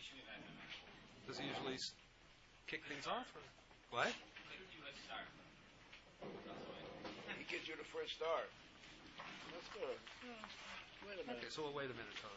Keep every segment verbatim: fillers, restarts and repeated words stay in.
Does he usually s- kick things off? Or? What? He gives you the first start. That's good. Wait a minute. Okay, so we'll wait a minute. Till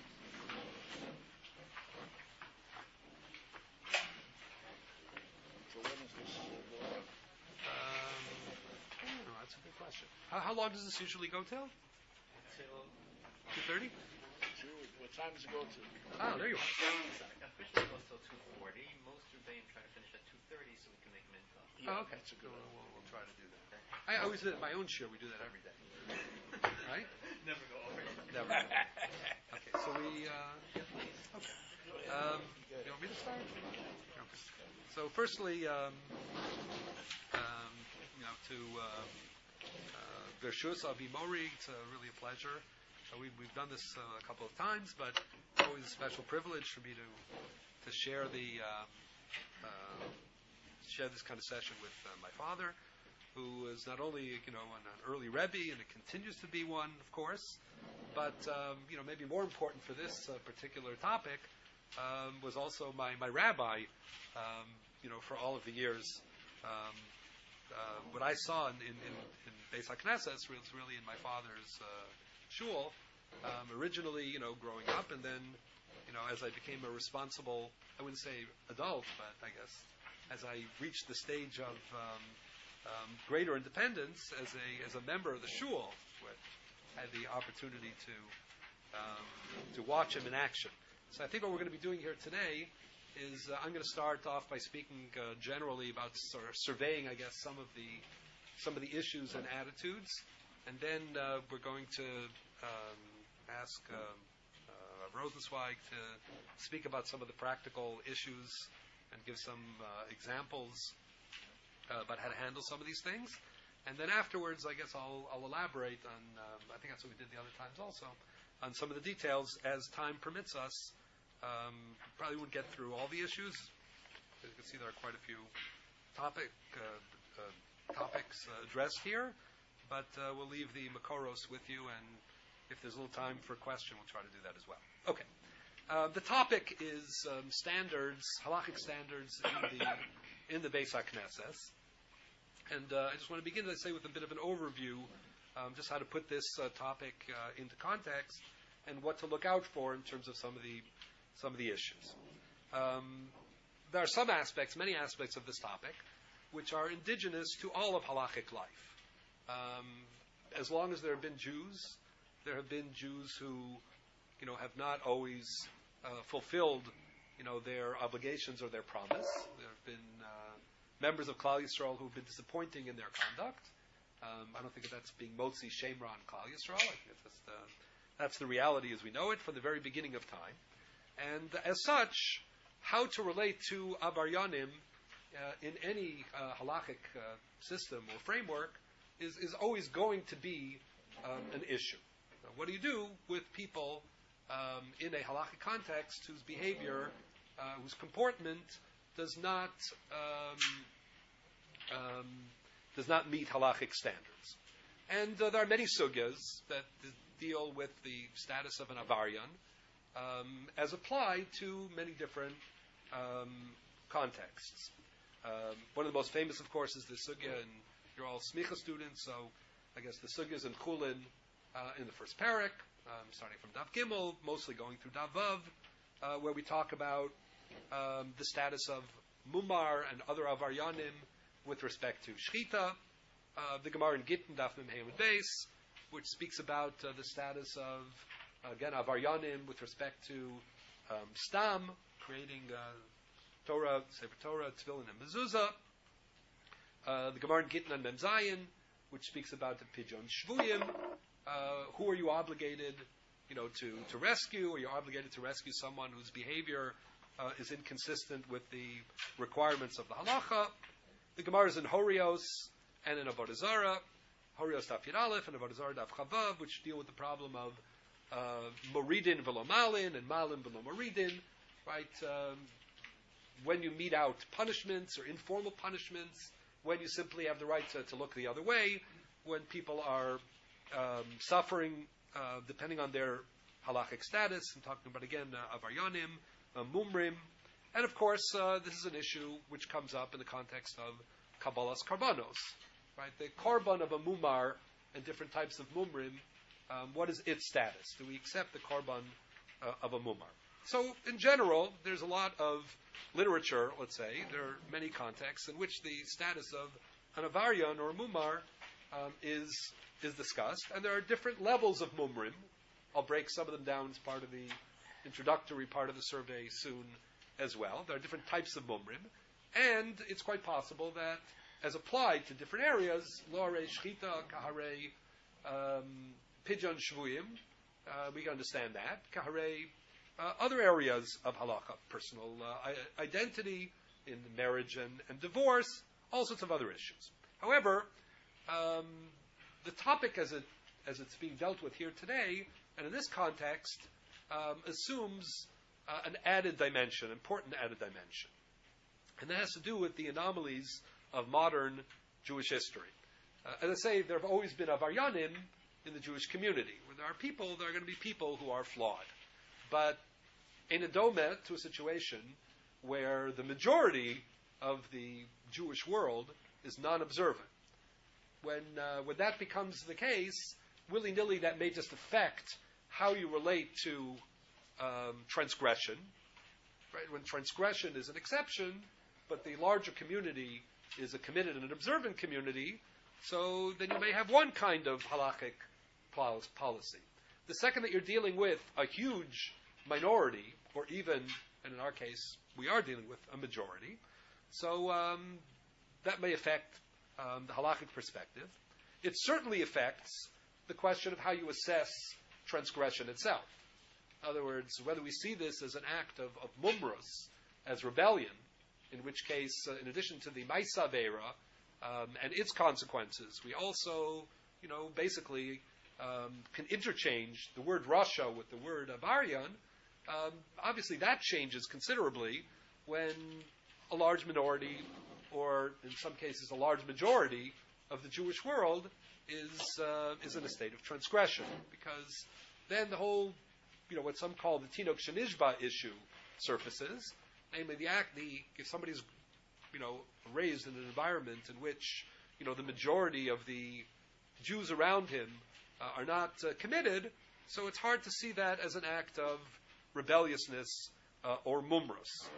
So when is this? Uh, Um, I don't know. That's a good question. How, how long does this usually go till? Till Two thirty. two, what time does it go to? Oh, there you are. officially it goes till two forty. Most Rebbeim try to finish at two thirty so we can make mincha. Yeah, Oh, okay. that's a good We'll, one. we'll, we'll try to do that. I always did it my own share. We do that every day, right? Never go over. Never. Okay, so we. Uh, yeah, okay. Um, you want me to start? Okay. So, firstly, um, um, you know, to Vershus uh, Avi Mori, it's uh, really a pleasure. Uh, we, we've done this uh, a couple of times, but it's always a special privilege for me to to share the um, uh, share this kind of session with uh, my father, who is not only you know an, an early Rebbe and it continues to be one, of course, but um, you know maybe more important for this uh, particular topic um, was also my my rabbi, um, you know for all of the years. Um, uh, what I saw in in, in, in Beis HaKnesses was really in my father's uh, shul. Um, originally, you know, growing up, and then, you know, as I became a responsible, I wouldn't say adult, but I guess as I reached the stage of um, um, greater independence as a as a member of the shul, which had the opportunity to um, to watch him in action. So I think what we're going to be doing here today is uh, I'm going to start off by speaking uh, generally about sort of surveying, I guess, some of the some of the issues and attitudes, and then uh, we're going to um, ask um, uh, Rosenzweig to speak about some of the practical issues and give some uh, examples uh, about how to handle some of these things. And then afterwards, I guess I'll, I'll elaborate on, um, I think that's what we did the other times also, on some of the details as time permits us. Um, probably won't get through all the issues. As you can see, there are quite a few topic, uh, uh, topics uh, addressed here, but uh, we'll leave the Makoros with you, and if there's a little time for a question, we'll try to do that as well. Okay. Uh, the topic is um, standards, halachic standards in the in the Beis HaKnesses. And uh, I just want to begin, let's say, with a bit of an overview, um, just how to put this uh, topic uh, into context and what to look out for in terms of some of the some of the issues. Um, there are some aspects, many aspects of this topic, which are indigenous to all of halachic life. Um, as long as there have been Jews, there have been Jews who, you know, have not always uh, fulfilled, you know, their obligations or their promise. There have been uh, members of Klal Yisrael who have been disappointing in their conduct. Um, I don't think that that's being motzi shemra on Klal Yisrael. I think it's just, uh, that's the reality as we know it from the very beginning of time. And as such, how to relate to abaryanim uh, in any uh, halachic uh, system or framework is, is always going to be um, an issue. Now, what do you do with people um, in a halachic context whose behavior, uh, whose comportment does not um, um, does not meet halachic standards? And uh, there are many sugyas that d- deal with the status of an avaryan um, as applied to many different um, contexts. Um, one of the most famous, of course, is the sugya, and you're all smicha students, so I guess the sugyas in Chulin uh, in the first parak, um, starting from Daf Gimel, mostly going through Daf Vav, uh, where we talk about um, the status of mumar and other avaryanim with respect to shchita. Uh, the Gemara in Gittin, Daf Mem Hey Amud Beis, which speaks about uh, the status of, again, avaryanim with respect to um, stam, creating uh, Torah, Sefer Torah, Tefillin, and Mezuzah. Uh, the Gemara in Gittin on Mem Zayin, which speaks about the pidyon shvuyim. Uh, who are you obligated, you know, to, to rescue? Are you obligated to rescue someone whose behavior uh, is inconsistent with the requirements of the halacha? The Gemara is in Horios and in Avodah Zarah, Horios Daf Yud Aleph and Avodah Zarah Daf Chavav, which deal with the problem of uh, moridin v'lo malin and malin v'lo moridin, right? Um, when you mete out punishments or informal punishments, when you simply have the right to, to look the other way, when people are um, suffering, uh, depending on their halachic status. I'm talking about, again, uh, avaryanim, uh, mumrim. And of course, uh, this is an issue which comes up in the context of Kabbalah's karbanos, right? The karban of a mumar and different types of mumrim, um, what is its status? Do we accept the karban uh, of a mumar? So, in general, there's a lot of literature, let's say, there are many contexts in which the status of an avaryan or mumar um, is is discussed, and there are different levels of mumrim. I'll break some of them down as part of the introductory part of the survey soon as well. There are different types of mumrim, and it's quite possible that, as applied to different areas, lore shchita, kahare, um, pidyon shvuyim, uh, we can understand that. Kahare, uh, other areas of halakha, personal uh, I- identity, in marriage and, and divorce, all sorts of other issues. However, um, the topic as it as it's being dealt with here today, and in this context, um, assumes uh, an added dimension, important added dimension. And that has to do with the anomalies of modern Jewish history. Uh, as I say, there have always been avaryanim in the Jewish community, where there are people, there are going to be people who are flawed. But in a domet to a situation where the majority of the Jewish world is non-observant. When uh, when that becomes the case, willy-nilly that may just affect how you relate to um, transgression. Right? When transgression is an exception, but the larger community is a committed and an observant community, so then you may have one kind of halakhic policy. The second that you're dealing with a huge minority, or even, and in our case, we are dealing with a majority, so um, that may affect um, the halakhic perspective. It certainly affects the question of how you assess transgression itself. In other words, whether we see this as an act of, of mumrus, as rebellion, in which case, uh, in addition to the Maisa Veira um, and its consequences, we also, you know, basically um, can interchange the word Rasha with the word Avaryan. Um, obviously, that changes considerably when a large minority, or in some cases a large majority, of the Jewish world is uh, is in a state of transgression, because then the whole, you know, what some call the Tinok Shenishba issue surfaces. Namely, the act, the if somebody's, you know, raised in an environment in which, you know, the majority of the Jews around him uh, are not uh, committed, so it's hard to see that as an act of rebelliousness uh, or mumrus.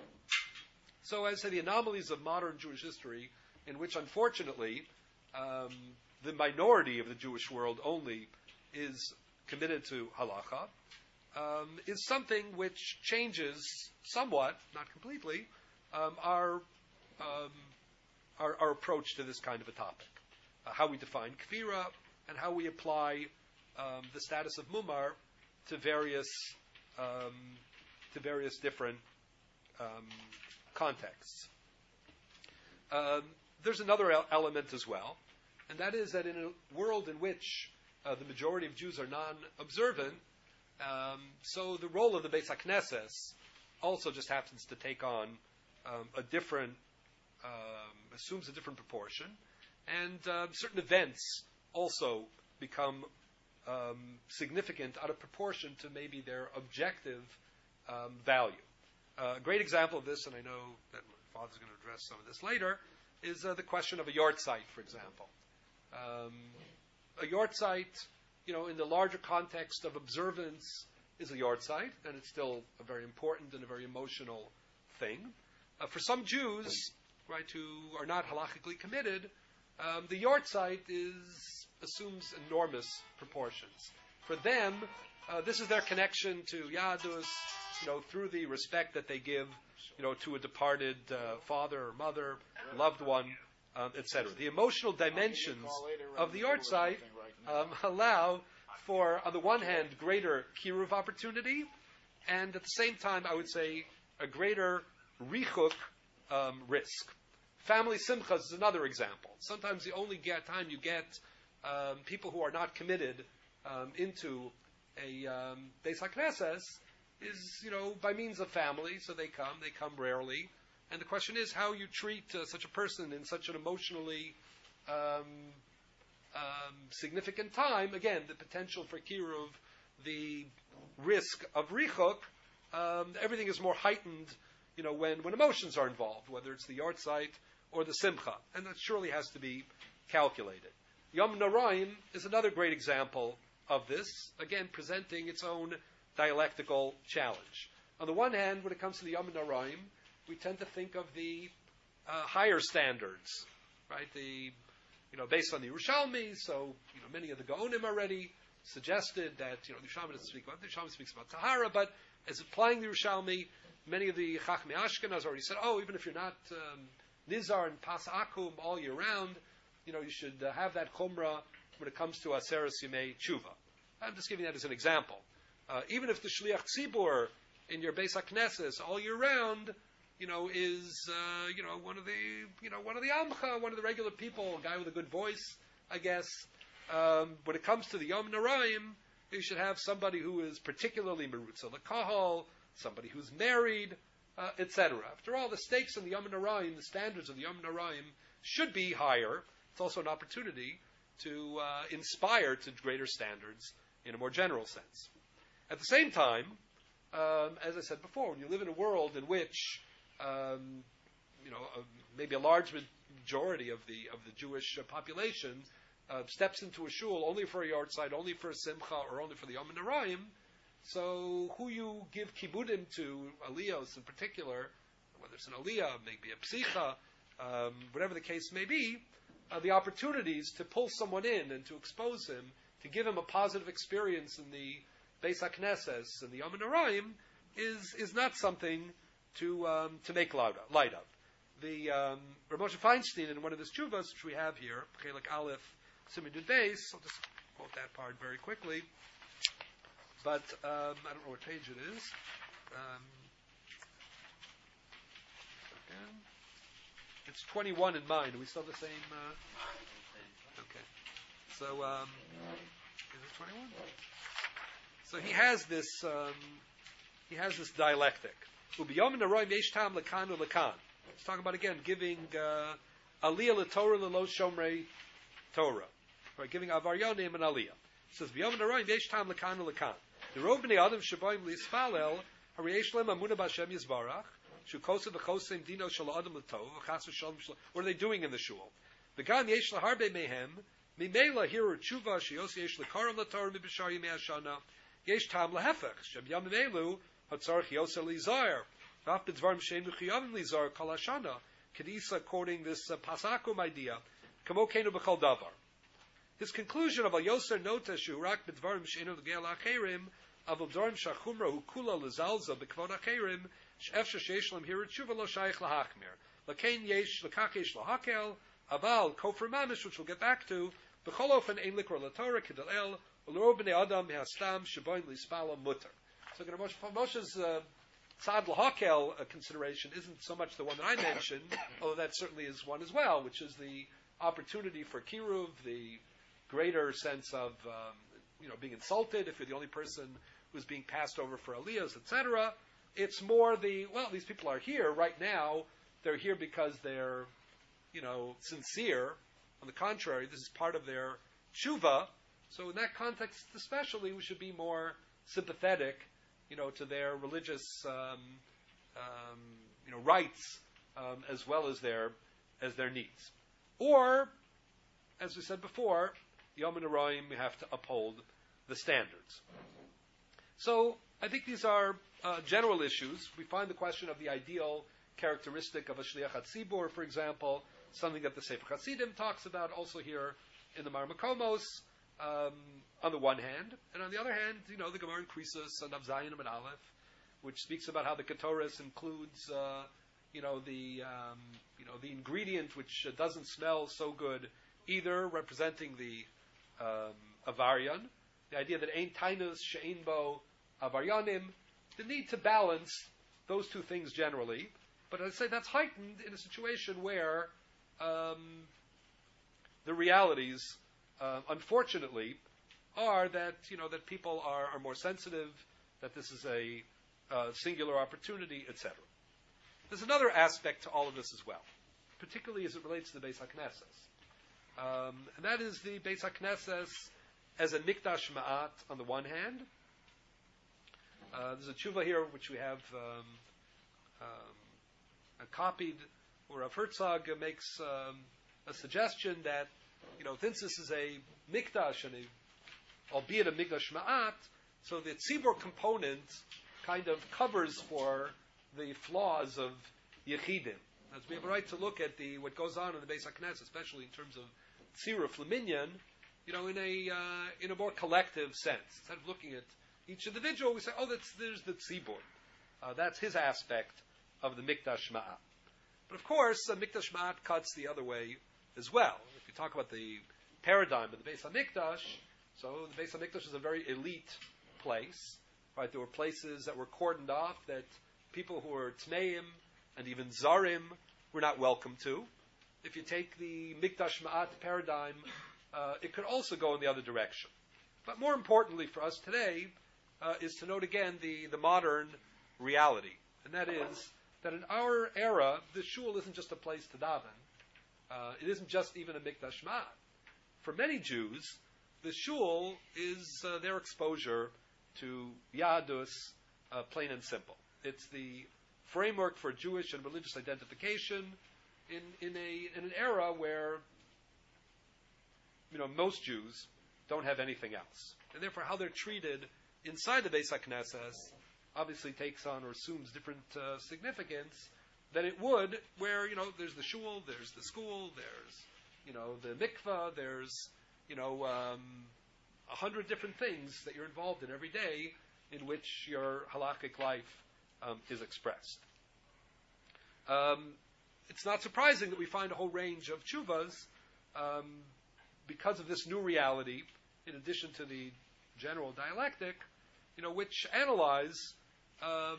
So, as I say, the anomalies of modern Jewish history, in which, unfortunately, um, the minority of the Jewish world only is committed to halacha, Um, is something which changes somewhat, not completely, um, our, um, our our approach to this kind of a topic. Uh, how we define kfira and how we apply um, the status of mumar to various um, to various different um, contexts. Um, there's another el- element as well, and that is that in a world in which uh, the majority of Jews are non-observant, Um, so the role of the Beis HaKnesses also just happens to take on um, a different, um, assumes a different proportion, and uh, certain events also become um, significant out of proportion to maybe their objective um, value. Uh, a great example of this, and I know that my father's going to address some of this later, is uh, the question of a yard site, for example. Um, a yard site, you know, in the larger context of observance, is a yard site, and it's still a very important and a very emotional thing. Uh, for some Jews, right, who are not halachically committed, um, the yard site is assumes enormous proportions. For them, uh, this is their connection to Yadus, you know, through the respect that they give, you know, to a departed uh, father or mother, loved one, um, et cetera. The emotional dimensions of the yard site Um, allow for, on the one hand, greater kiruv opportunity, and at the same time, I would say, a greater richuk um, risk. Family simchas is another example. Sometimes the only get, time you get um, people who are not committed um, into a um, Beis HaKnesses is, you know, by means of family, so they come, they come rarely. And the question is how you treat uh, such a person in such an emotionally um, Um, significant time. Again, the potential for kiruv, the risk of richuk, um, everything is more heightened, you know, when, when emotions are involved, whether it's the yahrzeit or the simcha, and that surely has to be calculated. Yom Noraim is another great example of this, again, presenting its own dialectical challenge. On the one hand, when it comes to the Yom Noraim, we tend to think of the uh, higher standards, right? The, you know, based on the Yerushalmi, so, you know, many of the Gaonim already suggested that, you know, the Yerushalmi doesn't speak about, the Yerushalmi speaks about Tahara, but as applying the Yerushalmi, many of the Chachmei Ashkenaz already said, oh, even if you're not um, Nizar and Pas Akum all year round, you know, you should uh, have that Chumrah when it comes to Aseres Yemei Tshuva. I'm just giving that as an example. Uh, even if the Shliach Tzibur in your Beis HaKnesses all year round, you know, is, uh, you know, one of the, you know, one of the Amcha, one of the regular people, a guy with a good voice, I guess. Um, when it comes to the Yom Noraim, you should have somebody who is particularly Merutza L'Kahal, somebody who's married, uh, et cetera. After all, the stakes in the Yom Noraim, the standards of the Yom Noraim, should be higher. It's also an opportunity to uh, inspire to greater standards in a more general sense. At the same time, um, as I said before, when you live in a world in which um, you know uh, maybe a large majority of the of the Jewish uh, population uh, steps into a shul only for a yahrzeit, only for a simcha, or only for the Yom Noraim, so who you give kibudim to, aliyos in particular, whether it's an aliyah, maybe a psicha, um, whatever the case may be, uh, the opportunities to pull someone in and to expose him, to give him a positive experience in the Beis HaKnesses and the Yom Noraim is is not something to um, to make light of. Light of. The um, Rav Moshe Feinstein in one of his tshuvas, which we have here, Chelik Aleph, Siman Yud Beis, I'll just quote that part very quickly. But um, I don't know what page it is. Um, again. It's twenty-one in mine. Are we still the same? Uh, okay. So, um, is it twenty-one? So he has this. Um, he has this dialectic. Ubiyom Naroy Yesh Tam Lekanu Lekan. Let's talk about again giving uh, Aliyah LeTorah Lelo Shomrei Torah, right? Giving Avaryonim an Aliyah. It says Biyom Naroy Yesh Tam Lekanu Lekan. The Rov Bnei Adam Shaboim Lispalel Hariyesh Lem Amuna B'Hashem Yisbarach. What are they doing in the shul? The Gam Yesh Laharbe Mehem, Mimela Hiru Tshuva, Shios Yesh Lakaram Latar Mibishar Yimei Hashana, Yesh Tam Lahefech, Shem Yam Melu, Hatzar Chiosa Lizar, Raf B'Dvarm Shem Chiyam Lizar, Kal Hashana, Kedisa quoting this uh, Pasakum idea, Kamo Kenu B'Chol Davar. His conclusion of Al Yoser Nota Shurak B'Dvarm Shenu L'Geil Acherim, Av B'Dvarm Shachumra Hu Kula Lizalza B'Kvod Acherim, Efsha sheishlem here tshuva lo shaykh lahachmir. Lakein yesh lakach yesh lahakel aval kofar mamish, which we'll get back to. B'chol ofen ein likra latorah kedel el ulro bnei adam hastam shaboin lispala mutter. So, again, Moshe's uh, tzad lahakel uh, consideration isn't so much the one that I mentioned, although that certainly is one as well, which is the opportunity for kiruv, the greater sense of um, you know being insulted if you're the only person who's being passed over for aliyahs, et cetera. It's more the, well, these people are here right now. They're here because they're, you know, sincere. On the contrary, this is part of their tshuva. So in that context especially, we should be more sympathetic, you know, to their religious, um, um, you know, rights um, as well as their as their needs. Or, as we said before, Yom Noraim, we have to uphold the standards. So I think these are uh, general issues. We find the question of the ideal characteristic of a Shliach HaTzibur, for example, something that the Sefer Chassidim talks about also here in the Mar Makomos, um, on the one hand. And on the other hand, you know, the Gemara in Krisus and Avzayin and Aleph, which speaks about how the Ketores includes, uh, you know, the um, you know the ingredient which uh, doesn't smell so good either, representing the um, Avaryan, the idea that Ein Tainus She'ein Bo Avaryanim, the need to balance those two things generally. But I say that's heightened in a situation where um, the realities, uh, unfortunately, are that you know that people are, are more sensitive, that this is a uh, singular opportunity, et cetera. There's another aspect to all of this as well, particularly as it relates to the Beis HaKnesses, um, and that is the Beis HaKnesses as a Mikdash Ma'at on the one hand, Uh, there's a tshuva here which we have um, um, copied, where Rav Herzog makes um, a suggestion that, you know, since this is a mikdash, and a, albeit a mikdash ma'at, so the tzibur component kind of covers for the flaws of yechidim. As we have a right to look at the what goes on in the Beis HaKnesset, especially in terms of tziruf leminyan, you know, in a uh, in a more collective sense. Instead of looking at each individual, we say, oh, that's there's the tzibur. Uh, that's his aspect of the mikdash ma'at. But of course, uh, mikdash ma'at cuts the other way as well. If you talk about the paradigm of the Beis HaMikdash, so the Beis HaMikdash is a very elite place. Right? There were places that were cordoned off that people who were tmeim and even zarim were not welcome to. If you take the mikdash ma'at paradigm, uh, it could also go in the other direction. But more importantly for us today uh, is to note again the, the modern reality. And that is that in our era, the shul isn't just a place to daven. Uh, it isn't just even a mikdash ma'at. For many Jews, the shul is uh, their exposure to Yadus, uh, plain and simple. It's the framework for Jewish and religious identification in, in, a, in an era where, you know, most Jews don't have anything else. And therefore, how they're treated inside the Beis HaKnesses obviously takes on or assumes different uh, significance than it would where, you know, there's the shul, there's the school, there's, you know, the mikvah, there's, you know, um, a hundred different things that you're involved in every day in which your halakhic life um, is expressed. Um, it's not surprising that we find a whole range of tshuvas um, because of this new reality, in addition to the general dialectic, you know, which analyze, um,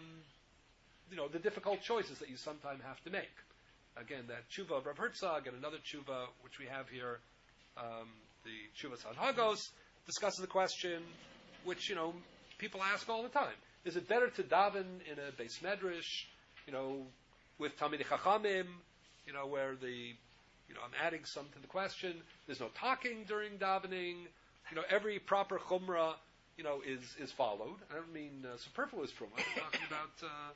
you know, the difficult choices that you sometimes have to make. Again, that tshuva of Rav Herzog and another tshuva which we have here, um, the Tshuvas Hanhagos, discusses the question which, you know, people ask all the time. Is it better to daven in a Beis Medrash, you know, with Talmidei Chachamim, you know, where the, you know, I'm adding some to the question. There's no talking during davening. You know, every proper chumrah, you know, is, is followed. I don't mean uh, superfluous chumrah. I'm talking about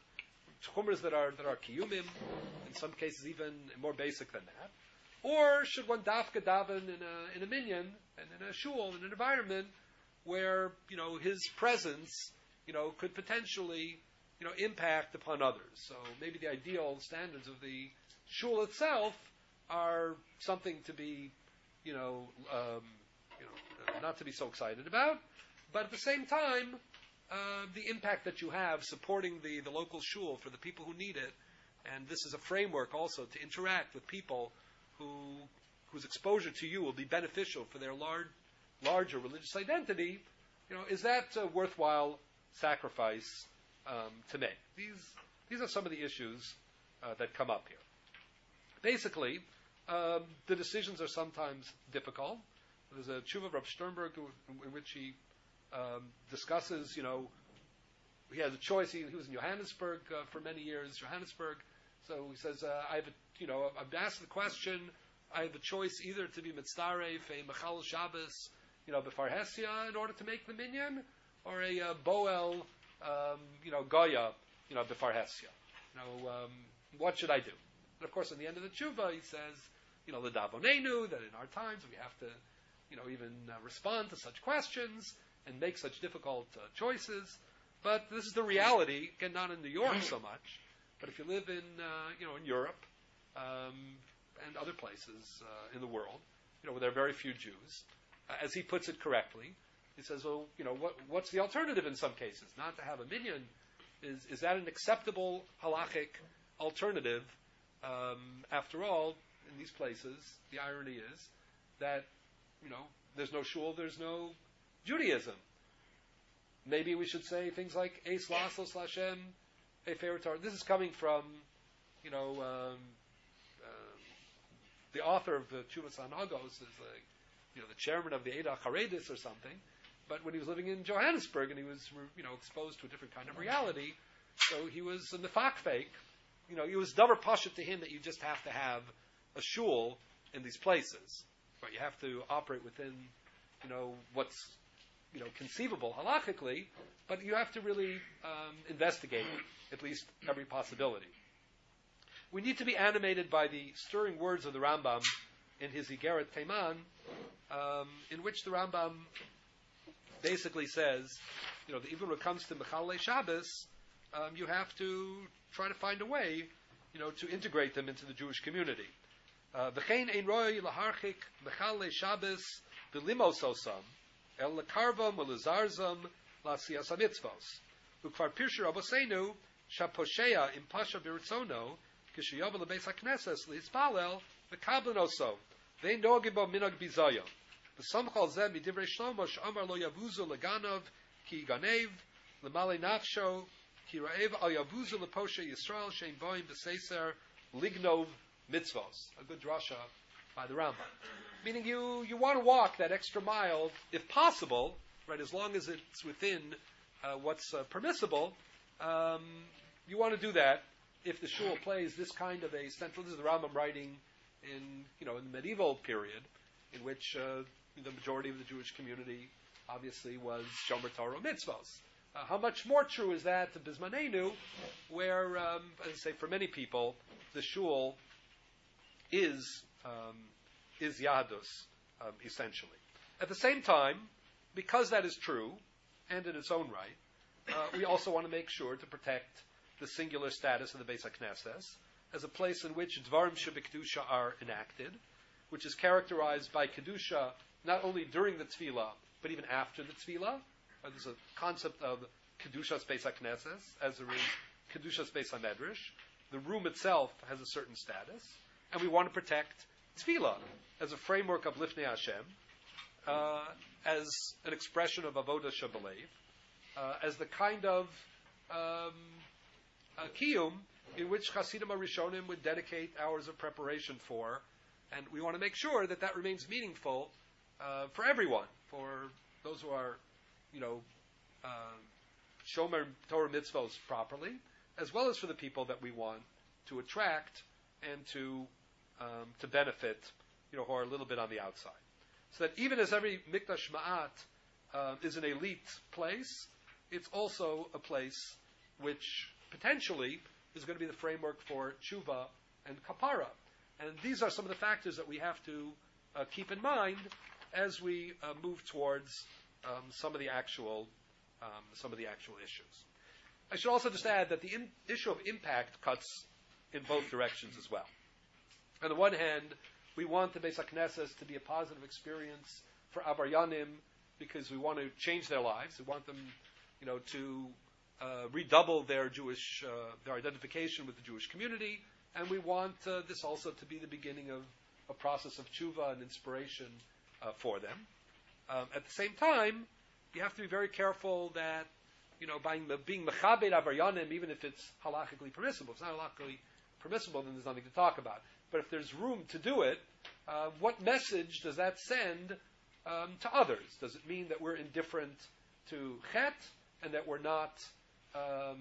uh, chumras that are, that are kiyumim, in some cases even more basic than that. Or should one dafka daven in a, in a minyan and in a shul, in an environment where, you know, his presence, you know, could potentially, you know, impact upon others. So maybe the ideal standards of the shul itself are something to be, you know, um, you know, not to be so excited about, but at the same time, uh, the impact that you have supporting the, the local shul for the people who need it, and this is a framework also to interact with people who whose exposure to you will be beneficial for their large, larger religious identity, you know, is that a worthwhile sacrifice um, to make? These these are some of the issues uh, that come up here. Basically, um, the decisions are sometimes difficult. There's a tshuva of Rav Sternberg in which he um, discusses, you know, he has a choice. He, he was in Johannesburg uh, for many years, Johannesburg. So he says, uh, I have, a, you know, I'm asked the question. I have a choice either to be mitzdaref a mechal Shabbos, you know, b'far Hesia in order to make the minyan, or a uh, boel, um, you know, goya, you know, b'far Hesia. You know, um, what should I do? And of course, in the end of the tshuva, he says, you know, l'davonenu, that in our times we have to, you know, even uh, respond to such questions and make such difficult uh, choices. But this is the reality, again, not in New York so much, but if you live in, uh, you know, in Europe um, and other places uh, in the world, you know, where there are very few Jews, uh, as he puts it correctly, he says, well, you know, what, what's the alternative in some cases? Not to have a minyan. Is, is that an acceptable halachic alternative? Um, after all, in these places, the irony is that, you know, there's no shul, there's no Judaism. Maybe we should say things like Eis Lasos Lashem, Efer Torah. This is coming from, you know, um, uh, the author of the Tshuvas Hanhagos is, like, you know, the chairman of the Eidah Charedis or something. But when he was living in Johannesburg and he was, you know, exposed to a different kind of reality, so he was a mefakfek. You know, it was davar pashut to him that you just have to have a shul in these places. Right? You have to operate within, you know, what's, you know, conceivable halachically, but you have to really um, investigate at least every possibility. We need to be animated by the stirring words of the Rambam in his Igeret Teiman, um, in which the Rambam basically says, you know, that even when it comes to Mechalei Shabbos, um, you have to try to find a way, you know, to integrate them into the Jewish community. V'chein ein roi laharchik Mechalei Shabbos v'limos osam el lekarvam u'lezarzam la'asiyas hamitzvos. Ukvar pirshu Rabbeinu shaposhea im pasha b'ritzono kishayav lebeis hakneses lihispalel v'kablan oso ve'en nogim bo minog bizayon. V'samchal zeh midivrei Shlomo she'amar lo yavuzu leganov ki ganev lemalei nafsho ki ra'ev al yavuzu leposhe Yisrael she'en boim b'seiser lignov mitzvos. A good drasha by the Rambam. Meaning you, you want to walk that extra mile, if possible, right, as long as it's within uh, what's uh, permissible, um, you want to do that if the shul plays this kind of a central, this is the Rambam writing in, you know, in the medieval period, in which uh, the majority of the Jewish community obviously was Shomer Torah mitzvos. Uh, how much more true is that to Bismanenu, where, um, as I say, for many people, the shul is um, is Yahadus, um, essentially. At the same time, because that is true, and in its own right, uh, we also want to make sure to protect the singular status of the Beis HaKnesses as a place in which Dvarim Shebekdusha are enacted, which is characterized by Kedusha not only during the Tefillah, but even after the Tefillah. Uh, there's a concept of Kedushas Beis HaKnesses, as there is Kedushas Beis HaMedrash. The room itself has a certain status, and we want to protect Tefillah as a framework of Lifnei Hashem, uh, as an expression of Avodah Shebelev, uh, as the kind of um, uh, kiyum in which Hasidim HaRishonim would dedicate hours of preparation for, and we want to make sure that that remains meaningful uh, for everyone, for those who are, you know, uh, Shomer Torah mitzvos properly, as well as for the people that we want to attract and to um, to benefit, you know, who are a little bit on the outside. So that even as every Mikdash Ma'at uh, is an elite place, it's also a place which potentially is going to be the framework for tshuva and kapara. And these are some of the factors that we have to uh, keep in mind as we uh, move towards um, some of the actual um, some of the actual issues. I should also just add that the in- issue of impact cuts in both directions as well. On the one hand, we want the Beis HaKnesses to be a positive experience for Avaryanim because we want to change their lives. We want them, you know, to uh, redouble their Jewish, uh, their identification with the Jewish community, and we want uh, this also to be the beginning of a process of tshuva and inspiration uh, for them. Um, at the same time, you have to be very careful that, you know, by being mechabed Avaryanim, even if it's halachically permissible, if it's not halachically permissible, then there's nothing to talk about. But if there's room to do it, uh, what message does that send um, to others? Does it mean that we're indifferent to chet and that we're not um,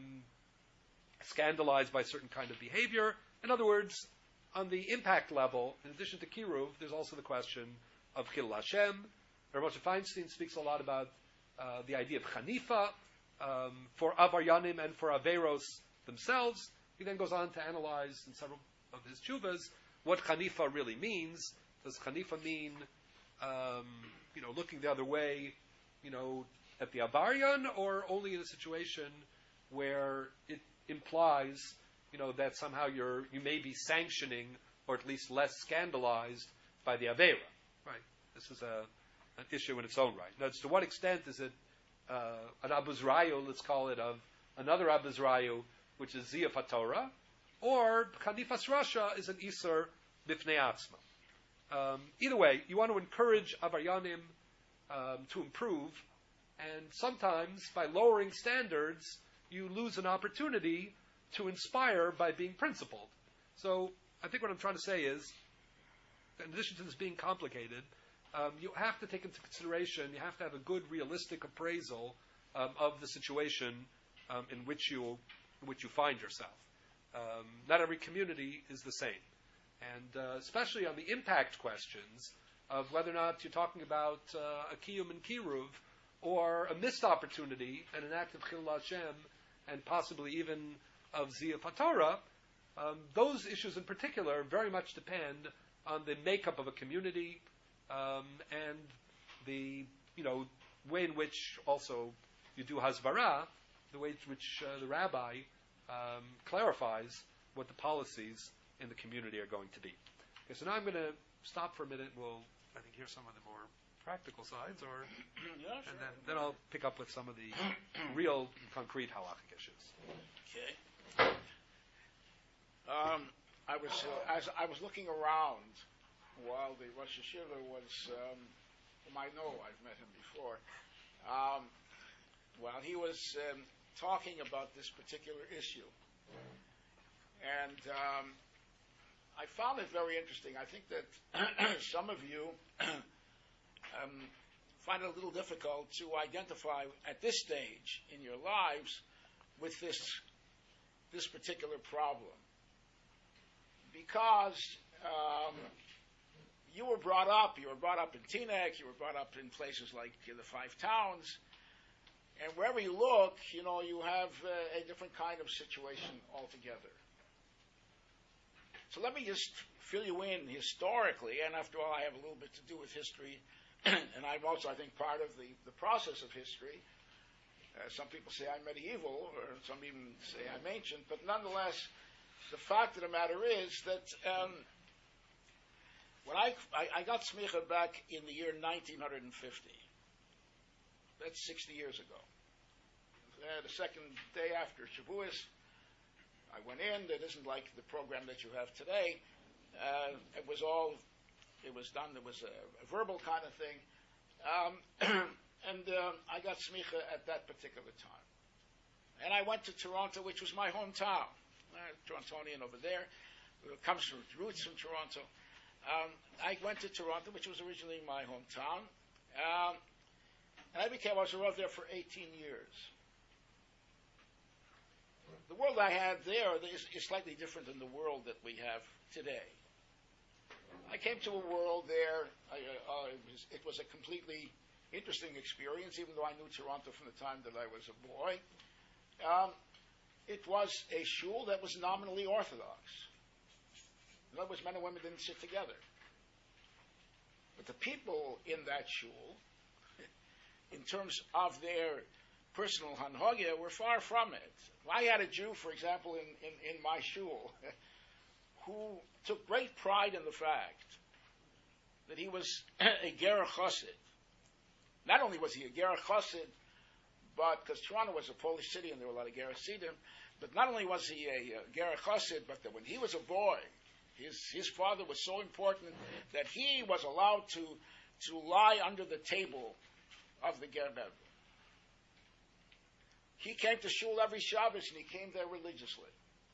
scandalized by certain kind of behavior? In other words, on the impact level, in addition to kiruv, there's also the question of chilul Hashem. Rav Moshe Feinstein speaks a lot about uh, the idea of chanifa um, for avaryanim and for averos themselves. He then goes on to analyze in several of his tshuvas what chanifa really means. Does chanifa mean, um, you know, looking the other way, you know, at the avaryan, or only in a situation where it implies, you know, that somehow you're you may be sanctioning or at least less scandalized by the avera, right? This is a an issue in its own right. Now, to what extent is it uh, an abuzrayu, let's call it, of another abuzrayu, which is ziyaf haTorah, or Chanifas Rasha is an Isur Bifnei Atzma. Um, either way, you want to encourage Avaryanim um, to improve, and sometimes by lowering standards, you lose an opportunity to inspire by being principled. So I think what I'm trying to say is, in addition to this being complicated, um, you have to take into consideration, you have to have a good, realistic appraisal um, of the situation um, in which you in which you find yourself. Um, not every community is the same. And uh, especially on the impact questions of whether or not you're talking about uh, a kiyum and kiruv, or a missed opportunity and an act of Chilul Hashem, and possibly even of Ziyaf HaTorah, um, those issues in particular very much depend on the makeup of a community um, and the you know way in which also you do hasvara, the way in which uh, the rabbi um, clarifies what the policies in the community are going to be. Okay, so now I'm going to stop for a minute. We'll, I think, hear some of the more practical sides, or Yeah, sure. and then, then I'll pick up with some of the real concrete halachic issues. Okay. Um, I was uh, as I was looking around while the Rosh Hashiva was, um, whom I know, I've met him before. Um, while he was um, talking about this particular issue, and um, I found it very interesting. I think that some of you um, find it a little difficult to identify at this stage in your lives with this this particular problem, because um, you were brought up. You were brought up in Teaneck. You were brought up in places like uh, the Five Towns. And wherever you look, you know, you have uh, a different kind of situation altogether. So let me just fill you in historically, and after all, I have a little bit to do with history, and I'm also, I think, part of the, the process of history. Uh, some people say I'm medieval, or some even say I'm ancient, but nonetheless, the fact of the matter is that um, when I, I, I got smicha back in the year nineteen fifty, that's sixty years ago. Uh, the second day after Shavuos, I went in. It isn't like the program that you have today. Uh, it was all, it was done, it was a, a verbal kind of thing. Um, and uh, I got smicha at that particular time. And I went to Toronto, which was my hometown. Uh, Torontonian over there. It comes from roots from Toronto. Um, I went to Toronto, which was originally my hometown. Um, And I became, I was around there for eighteen years. The world I had there is, is slightly different than the world that we have today. I came to a world there, I, uh, it, was, it was a completely interesting experience, even though I knew Toronto from the time that I was a boy. Um, it was a shul that was nominally Orthodox. In other words, men and women didn't sit together. But the people in that shul, in terms of their personal hanhagya, were far from it. I had a Jew, for example, in, in, in my shul, who took great pride in the fact that he was a Ger Chassid. Not only was he a Ger Chassid, but because Toronto was a Polish city and there were a lot of Ger Chassidim, but not only was he a uh, Ger Chassid, but that when he was a boy, his his father was so important that he was allowed to to lie under the table of the Ger Rebbe. He came to shul every Shabbos and he came there religiously.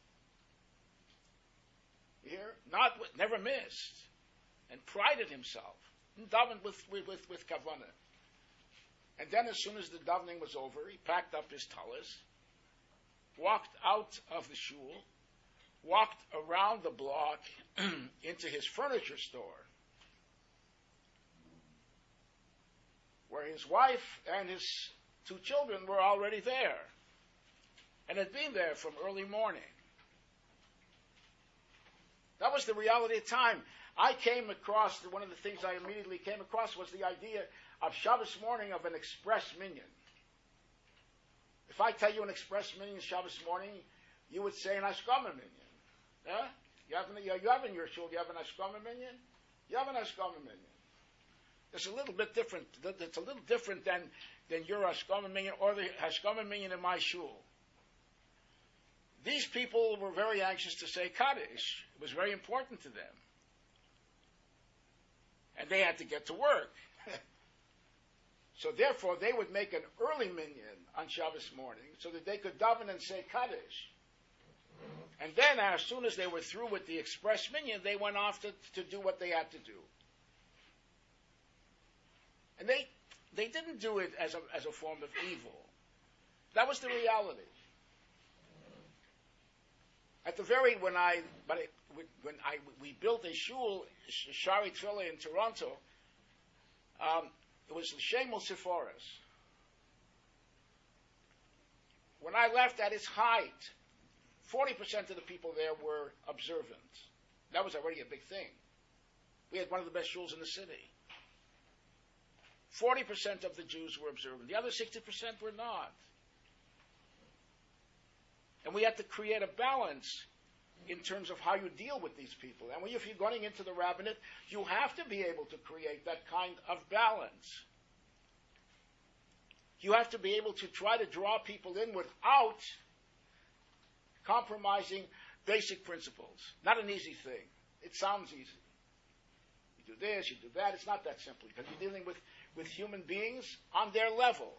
You hear? Not never missed, and prided himself. And davened with with with, with kavanah. And then, as soon as the davening was over, he packed up his talis, walked out of the shul, walked around the block into his furniture store, where his wife and his two children were already there, and had been there from early morning. That was the reality of time. I came across, one of the things I immediately came across was the idea of Shabbos morning of an express minyan. If I tell you an express minyan Shabbos morning, you would say an Ashkama minyan. Yeah? You have, an, you have in your shul, you have an Ashkama minyan? You have an Ashkama minyan. It's a little bit different. It's a little different than, than your Ashkama minyan or the Ashkama minyan in my shul. These people were very anxious to say Kaddish. It was very important to them. And they had to get to work. So therefore, they would make an early minyan on Shabbos morning so that they could daven and say Kaddish. And then, as soon as they were through with the express minyan, they went off to, to do what they had to do. And they they didn't do it as a as a form of evil. That was the reality. At the very when I but it, when I we built a shul, Shari Tefillah in Toronto. Um, It was the Shemel Sephoros. when I left at its height, forty percent of the people there were observant. That was already a big thing. We had one of the best shuls in the city. forty percent of the Jews were observant. The other sixty percent were not. And we had to create a balance in terms of how you deal with these people. And when, if you're going into the rabbinate, you have to be able to create that kind of balance. You have to be able to try to draw people in without compromising basic principles. Not an easy thing. It sounds easy. You do this, you do that. It's not that simple because you're dealing with, with human beings on their level.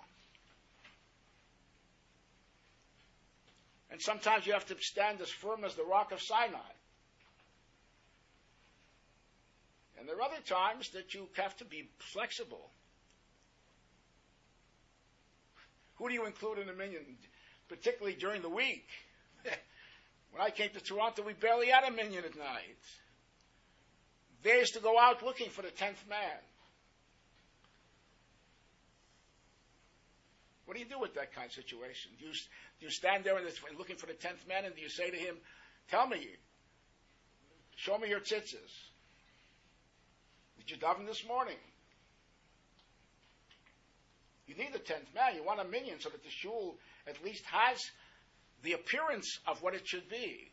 And sometimes you have to stand as firm as the rock of Sinai. And there are other times that you have to be flexible. Who do you include in the minyan, particularly during the week? When I came to Toronto, we barely had a minyan at night. They used to go out looking for the tenth man. What do you do with that kind of situation? Do you, do you stand there and looking for the tenth man, and do you say to him, tell me, show me your tzitzis. Did you daven this morning? You need the tenth man. You want a minyan so that the shul at least has the appearance of what it should be.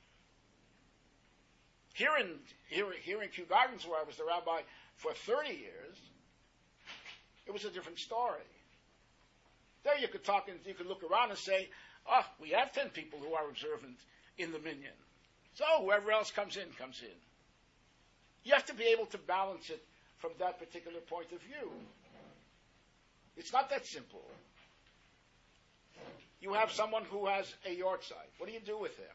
Here in, here, here in Kew Gardens, where I was the rabbi for thirty years, it was a different story. There you could talk and you could look around and say, oh, we have ten people who are observant in the minyan. So whoever else comes in, comes in. You have to be able to balance it from that particular point of view. It's not that simple. You have someone who has a yortzeit. What do you do with him?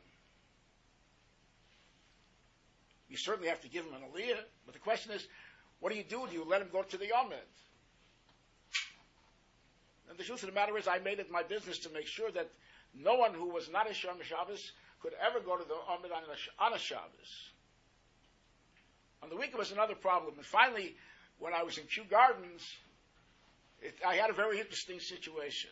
You certainly have to give him an aliyah, but the question is, what do you do? Do you let him go to the Yomid? And the truth of the matter is, I made it my business to make sure that no one who was not a Shomer Shabbos could ever go to the Yomid on a, on a Shabbos. On the week, it was another problem. And finally, when I was in Kew Gardens, it, I had a very interesting situation.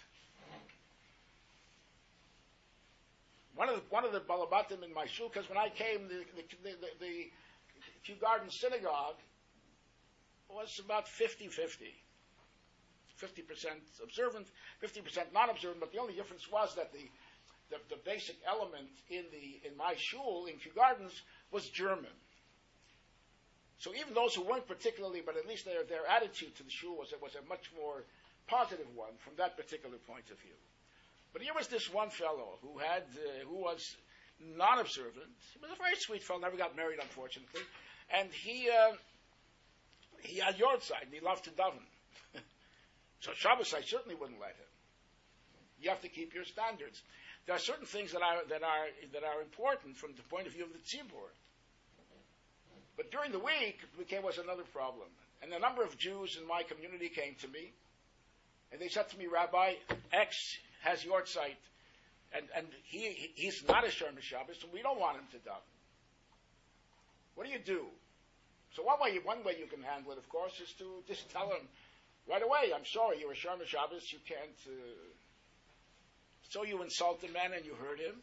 One of the, one of the balabatim in my shul, because when I came, the, the, the, the, the Kew Gardens synagogue was about fifty-fifty. fifty percent observant, fifty percent non-observant, but the only difference was that the, the, the basic element in, the, in my shul, in Kew Gardens, was German. So even those who weren't particularly, but at least their, their attitude to the shul was, was a much more positive one from that particular point of view. But here was this one fellow who had, uh, who was non-observant. He was a very sweet fellow, never got married, unfortunately. And he, uh, he had yortzeit, and he loved to daven. So Shabbos, I certainly wouldn't let him. You have to keep your standards. There are certain things that are, that are, that are important from the point of view of the tzibur. But during the week, there was another problem. And a number of Jews in my community came to me, and they said to me, Rabbi, X has yortzeit, and, and he, he's not a Shomer Shabbos, so we don't want him to daven. What do you do? So one way, one way you can handle it, of course, is to just tell him right away, I'm sorry, you're a Shomer Shabbos, you can't... Uh... So you insult the man and you hurt him.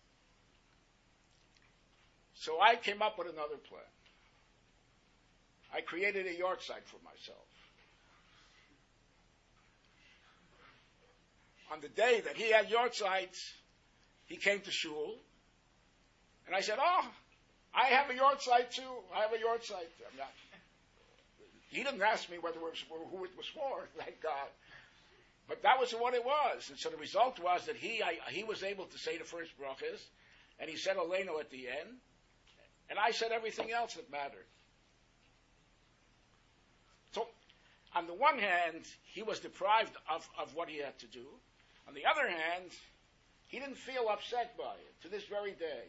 So I came up with another plan. I created a yortzeit for myself. On the day that he had yortzeit, he came to shul, and I said, oh, I have a yortzeit too. I have a yortzeit. I'm not... He didn't ask me whether it was, who it was for, thank God. But that was what it was. And so the result was that he I, he was able to say the first brachas, and he said Aleinu at the end, and I said everything else that mattered. So, on the one hand, he was deprived of, of what he had to do. On the other hand, he didn't feel upset by it to this very day.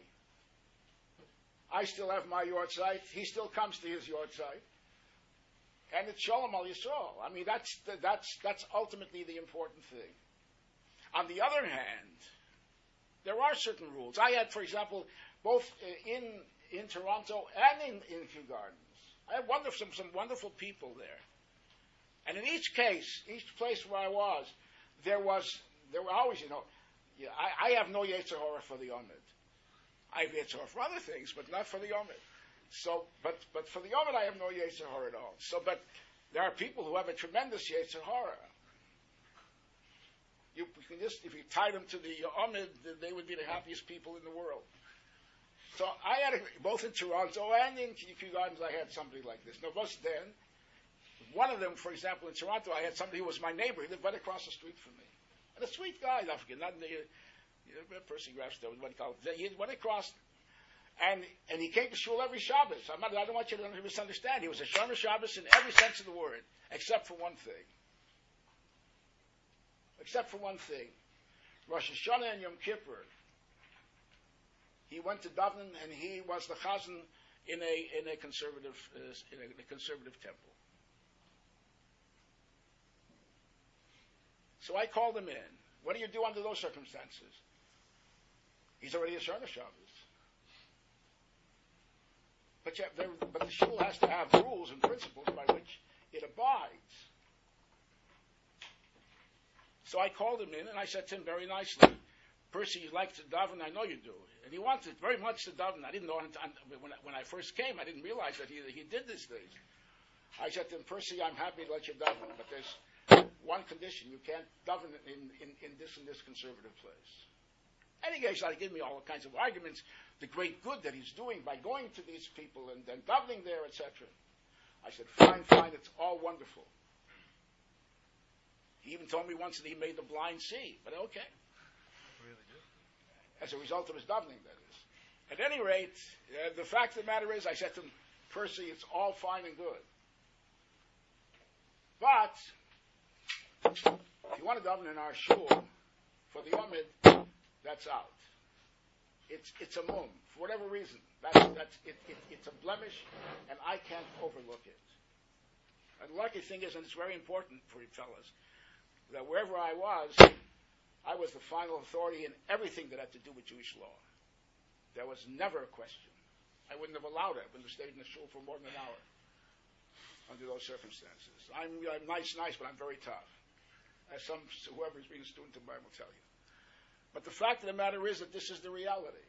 I still have my yortzeit. He still comes to his yortzeit. And it's Shalom Al Yisrael. I mean, that's, the, that's, that's ultimately the important thing. On the other hand, there are certain rules. I had, for example, both in, in Toronto and in, in Kew Gardens, I had wonderful, some, some wonderful people there. And in each case, each place where I was, there was, there were always, you know, Yeah, I, I have no Yetzer Hara for the Omid. I have Yetzer Hara for other things, but not for the Omid. So, but but for the Omid, I have no Yetzer Hara at all. So, but there are people who have a tremendous Yetzer Hara. You can just, if you tie them to the Omid, they would be the happiest people in the world. So I had, a, both in Toronto and in Kew Gardens, I had somebody like this. Now, both then, one of them, for example, in Toronto, I had somebody who was my neighbor. He lived right across the street from me. And a sweet guy, I forget, not in the, you know, Percy Grafstone, what he called it. He went across, and and he came to shul every Shabbos. I'm not, I don't want you to misunderstand. He was a Shomer Shabbos in every sense of the word, except for one thing. Except for one thing. Rosh Hashanah and Yom Kippur, he went to Dublin and he was the chazan in a in a conservative uh, in, a, in a conservative temple. So I called him in. What do you do under those circumstances? He's already a Shomer Shabbos. But, you have, there, but the shul has to have rules and principles by which it abides. So I called him in and I said to him very nicely, Percy, you like to daven? I know you do. And he wanted very much to daven. I didn't know when, when I first came, I didn't realize that he, he did these things. I said to him, Percy, I'm happy to let you daven, but there's one condition. You can't daven in, in, in this and this conservative place. And he started giving me all kinds of arguments, the great good that he's doing by going to these people and then davening there, et cetera. I said, fine, fine, it's all wonderful. He even told me once that he made the blind see, but okay. Really do. As a result of his davening, that is. At any rate, uh, the fact of the matter is, I said to him, Percy, it's all fine and good. But, if you want to daven in our shul, for the Omid, that's out. It's it's a mum, for whatever reason. That's, that's, it, it, it's a blemish, and I can't overlook it. And the lucky thing is, and it's very important for you fellas, that wherever I was, I was the final authority in everything that had to do with Jewish law. There was never a question. I wouldn't have allowed it. I wouldn't have stayed in the shul for more than an hour under those circumstances. I'm, I'm nice, nice, but I'm very tough, as some whoever's been a student of mine will tell you. But the fact of the matter is that this is the reality.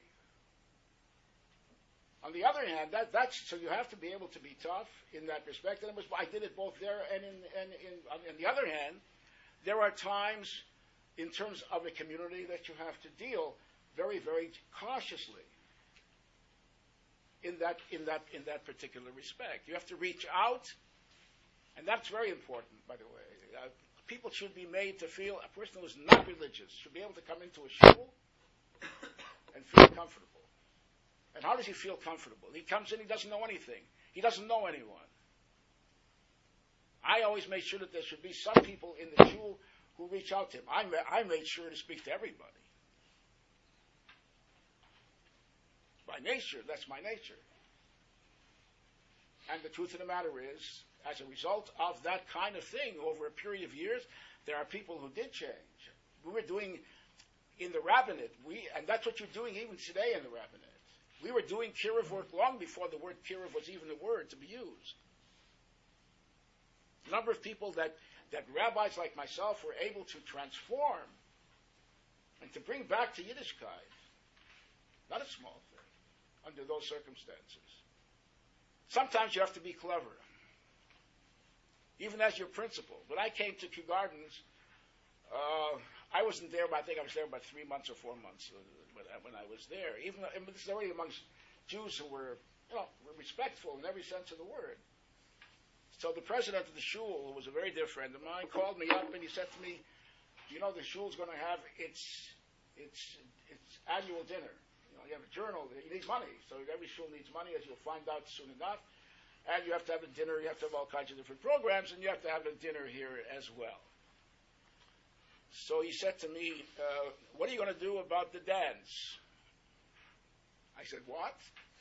On the other hand, that, that's so you have to be able to be tough in that respect. And it was, I did it both there and in. And in on, on the other hand, there are times, in terms of a community, that you have to deal very, very cautiously. In that, in that, in that particular respect, you have to reach out, and that's very important, by the way. Uh, people should be made to feel a person who is not religious should be able to come into a shul and feel comfortable. And how does he feel comfortable? He comes in, he doesn't know anything. He doesn't know anyone. I always made sure that there should be some people in the shul who reach out to him. I, ma- I made sure to speak to everybody. By nature, that's my nature. And the truth of the matter is, as a result of that kind of thing, over a period of years, there are people who did change. We were doing, in the rabbinate, we, and that's what you're doing even today in the rabbinate. We were doing kiruv work long before the word kiruv was even a word to be used. The number of people that, that rabbis like myself were able to transform and to bring back to Yiddishkeit, not a small thing, under those circumstances. Sometimes you have to be clever, even as your principal. When I came to Kew Gardens, uh, I wasn't there, but I think I was there about three months or four months uh, when, I, when I was there. Even and this is already amongst Jews who were, you know, were respectful in every sense of the word. So the president of the shul, who was a very dear friend of mine, called me up and he said to me, "You know, the shul's going to have its its its annual dinner. You know, you have a journal. You need money, so every shul needs money, as you'll find out soon enough. And you have to have a dinner. You have to have all kinds of different programs, and you have to have a dinner here as well." So he said to me, uh, "What are you going to do about the dance?" I said, "What?"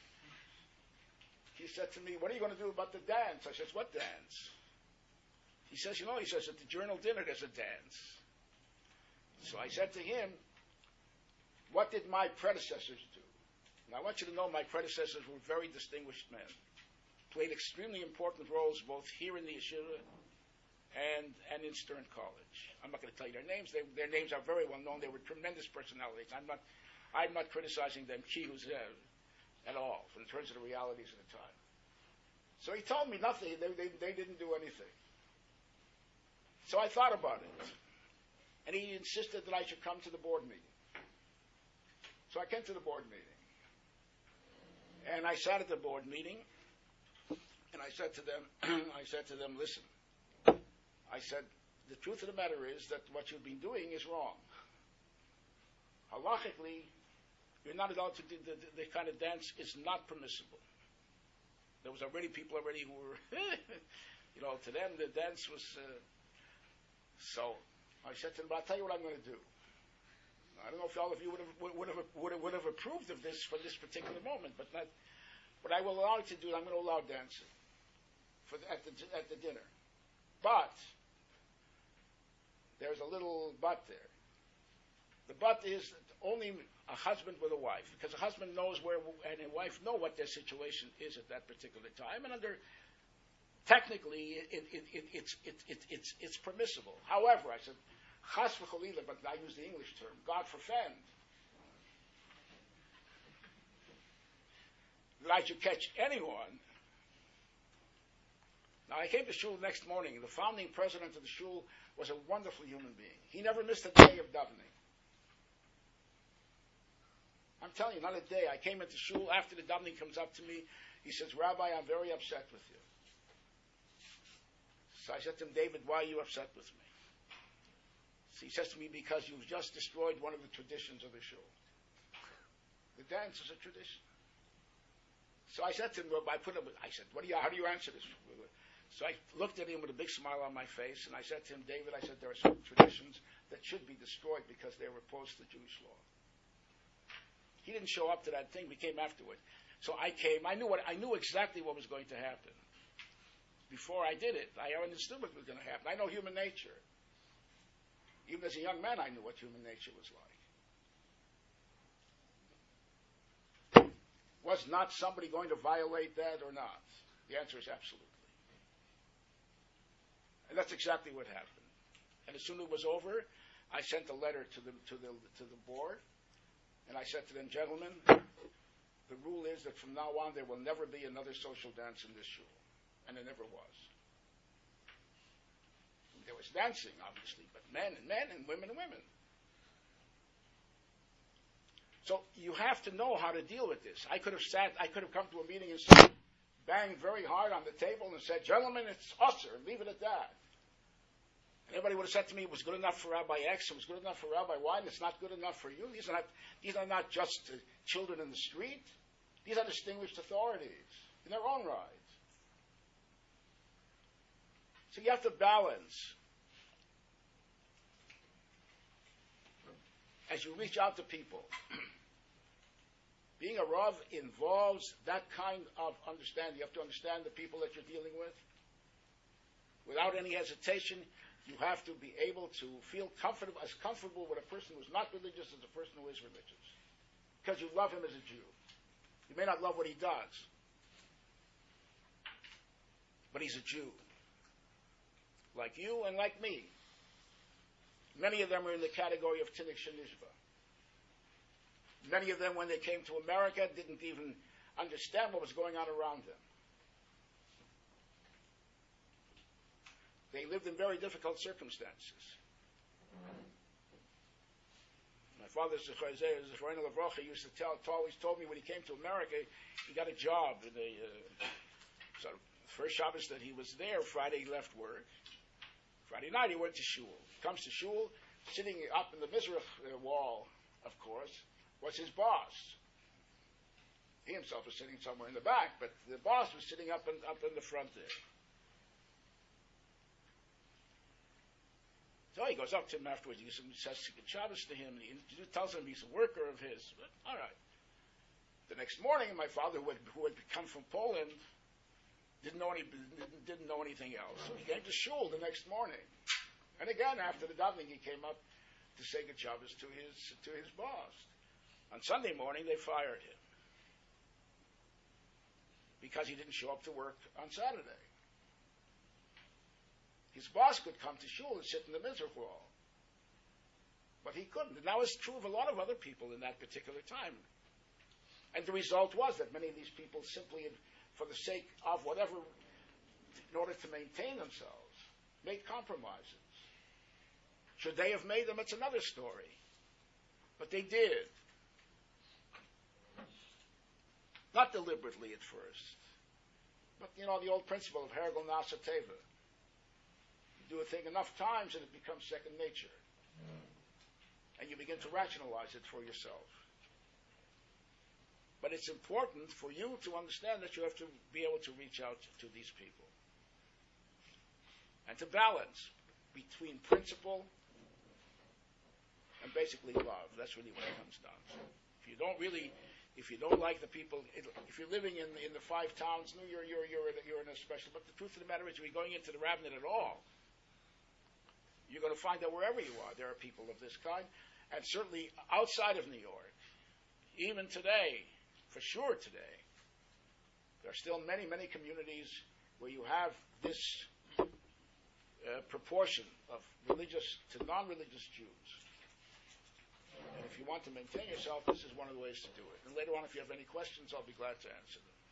He said to me, "What are you going to do about the dance?" I said, "What dance?" He says, "You know," he says, "at the journal dinner there's a dance." So I said to him, "What did my predecessors do?" Now I want you to know my predecessors were very distinguished men, played extremely important roles both here in the yeshiva and, and in Stern College. I'm not going to tell you their names. They, their names are very well known. They were tremendous personalities. I'm not, I'm not criticizing them kius at all in terms of the realities of the time. So he told me nothing. They, they, they didn't do anything. So I thought about it. And he insisted that I should come to the board meeting. So I came to the board meeting. And I sat at the board meeting, and I said to them, I said to them, listen, I said, the truth of the matter is that what you've been doing is wrong. Halachically, you're not allowed to do the, the, the kind of dance is not permissible. There was already people already who were, you know, to them the dance was, uh, so I said to them, I'll tell you what I'm going to do. I don't know if all of you would have, would have, would have, would have approved of this for this particular moment, but not, what I will allow you to do, I'm going to allow dancing for the, at, the, at the dinner. But there's a little but there. The but is that only a husband with a wife, because a husband knows where, and a wife know what their situation is at that particular time, and under, technically, it, it, it, it's, it, it, it's, it's permissible. However, I said, chas v'cholila, but I use the English term, God forfend, that I should catch anyone. Now, I came to shul the next morning. The founding president of the shul was a wonderful human being. He never missed a day of davening. I'm telling you, not a day. I came into shul, after the davening comes up to me, he says, Rabbi, I'm very upset with you. So I said to him, David, why are you upset with me? So he says to me, because you've just destroyed one of the traditions of the shul. The dance is a tradition. So I said to him, well, I put him, I said, what do you, how do you answer this? So I looked at him with a big smile on my face, and I said to him, David, I said, there are certain traditions that should be destroyed because they were opposed to Jewish law. He didn't show up to that thing. We came afterward. So I came. I knew what I knew exactly what was going to happen. Before I did it, I understood what was going to happen. I know human nature. Even as a young man, I knew what human nature was like. Was not somebody going to violate that or not? The answer is absolutely. And that's exactly what happened. And as soon as it was over, I sent a letter to the to the to the board, and I said to them, gentlemen, the rule is that from now on there will never be another social dance in this shul. And there never was. There was dancing, obviously, but men and men and women and women. So you have to know how to deal with this. I could have sat, I could have come to a meeting and said, banged very hard on the table and said, gentlemen, it's usher, leave it at that. And everybody would have said to me, it was good enough for Rabbi X, it was good enough for Rabbi Y, and it's not good enough for you. These are not, these are not just uh, children in the street. These are distinguished authorities in their own right. So you have to balance. As you reach out to people, being a Rav involves that kind of understanding. You have to understand the people that you're dealing with. Without any hesitation, you have to be able to feel comfortable, as comfortable with a person who's not religious as a person who is religious. Because you love him as a Jew. You may not love what he does, but he's a Jew. Like you and like me. Many of them are in the category of Tinnik Shenishba. Many of them, when they came to America, didn't even understand what was going on around them. They lived in very difficult circumstances. My father, Zechariah Levrocha, used to tell, always told me when he came to America, he got a job. In a, uh, so first Shabbos that he was there, Friday he left work. Friday night he went to shul. Comes to shul, sitting up in the Mizrach uh, wall, of course, was his boss. He himself was sitting somewhere in the back, but the boss was sitting up in, up in the front there. So he goes up to him afterwards. He says good Shabbos to him. And he tells him he's a worker of his. But, all right. The next morning, my father, who had, who had come from Poland, didn't know any, didn't, didn't know anything else. So he came to shul the next morning. And again, after the davening, he came up to say good Shabbos to his to his boss. On Sunday morning, they fired him because he didn't show up to work on Saturday. His boss could come to shul and sit in the Mizrach wall. But he couldn't. And that was true of a lot of other people in that particular time. And the result was that many of these people simply, for the sake of whatever, in order to maintain themselves, made compromises. Should they have made them? It's another story. But they did. Not deliberately at first. But, you know, the old principle of Hergel Nasa Teva. You do a thing enough times and it becomes second nature. And you begin to rationalize it for yourself. But it's important for you to understand that you have to be able to reach out to these people. And to balance between principle and basically love. That's really what it comes down to. If you don't really, if you don't like the people, it, if you're living in in the five towns, no, you're you're you're in, a, you're in a special. But the truth of the matter is, if you're going into the rabbinate at all, you're going to find that wherever you are, there are people of this kind, and certainly outside of New York, even today, for sure today, there are still many many communities where you have this uh, proportion of religious to non-religious Jews. And if you want to maintain yourself, this is one of the ways to do it. And later on, if you have any questions, I'll be glad to answer them.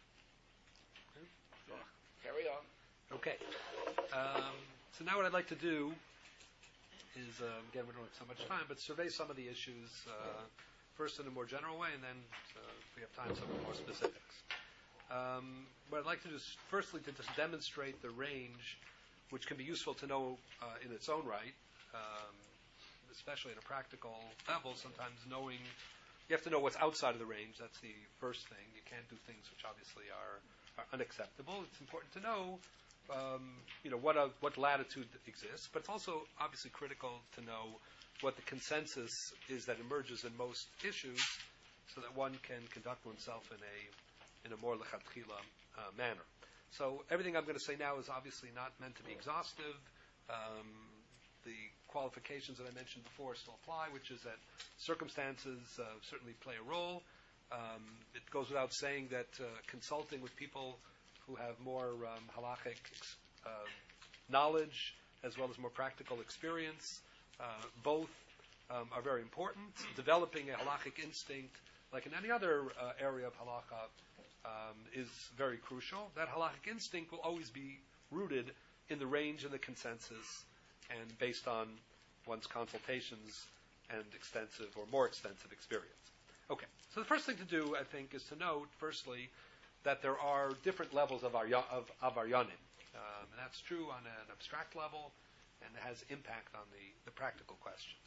So, carry on. Okay. Um, so now what I'd like to do is, uh, again, we don't have so much time, but survey some of the issues uh, first in a more general way, and then, uh, if we have time, some more specifics. Um, what I'd like to do is, firstly, to just demonstrate the range, which can be useful to know uh, in its own right. Um, especially at a practical level, sometimes knowing, you have to know what's outside of the range. That's the first thing. You can't do things which obviously are, are unacceptable. It's important to know, um, you know, what a, what latitude exists, but it's also obviously critical to know what the consensus is that emerges in most issues, so that one can conduct oneself in a in a more lechatchila uh, manner. So everything I'm going to say now is obviously not meant to be exhaustive. Um, the qualifications that I mentioned before still apply, which is that circumstances uh, certainly play a role. Um, it goes without saying that uh, consulting with people who have more um, halachic uh, knowledge as well as more practical experience, uh, both um, are very important. Developing a halachic instinct, like in any other uh, area of halacha, um, is very crucial. That halachic instinct will always be rooted in the range and the consensus, and based on one's consultations and extensive or more extensive experience. Okay, so the first thing to do, I think, is to note, firstly, that there are different levels of, arya, of, of aryanim. Um, and that's true on an abstract level, and it has impact on the, the practical questions.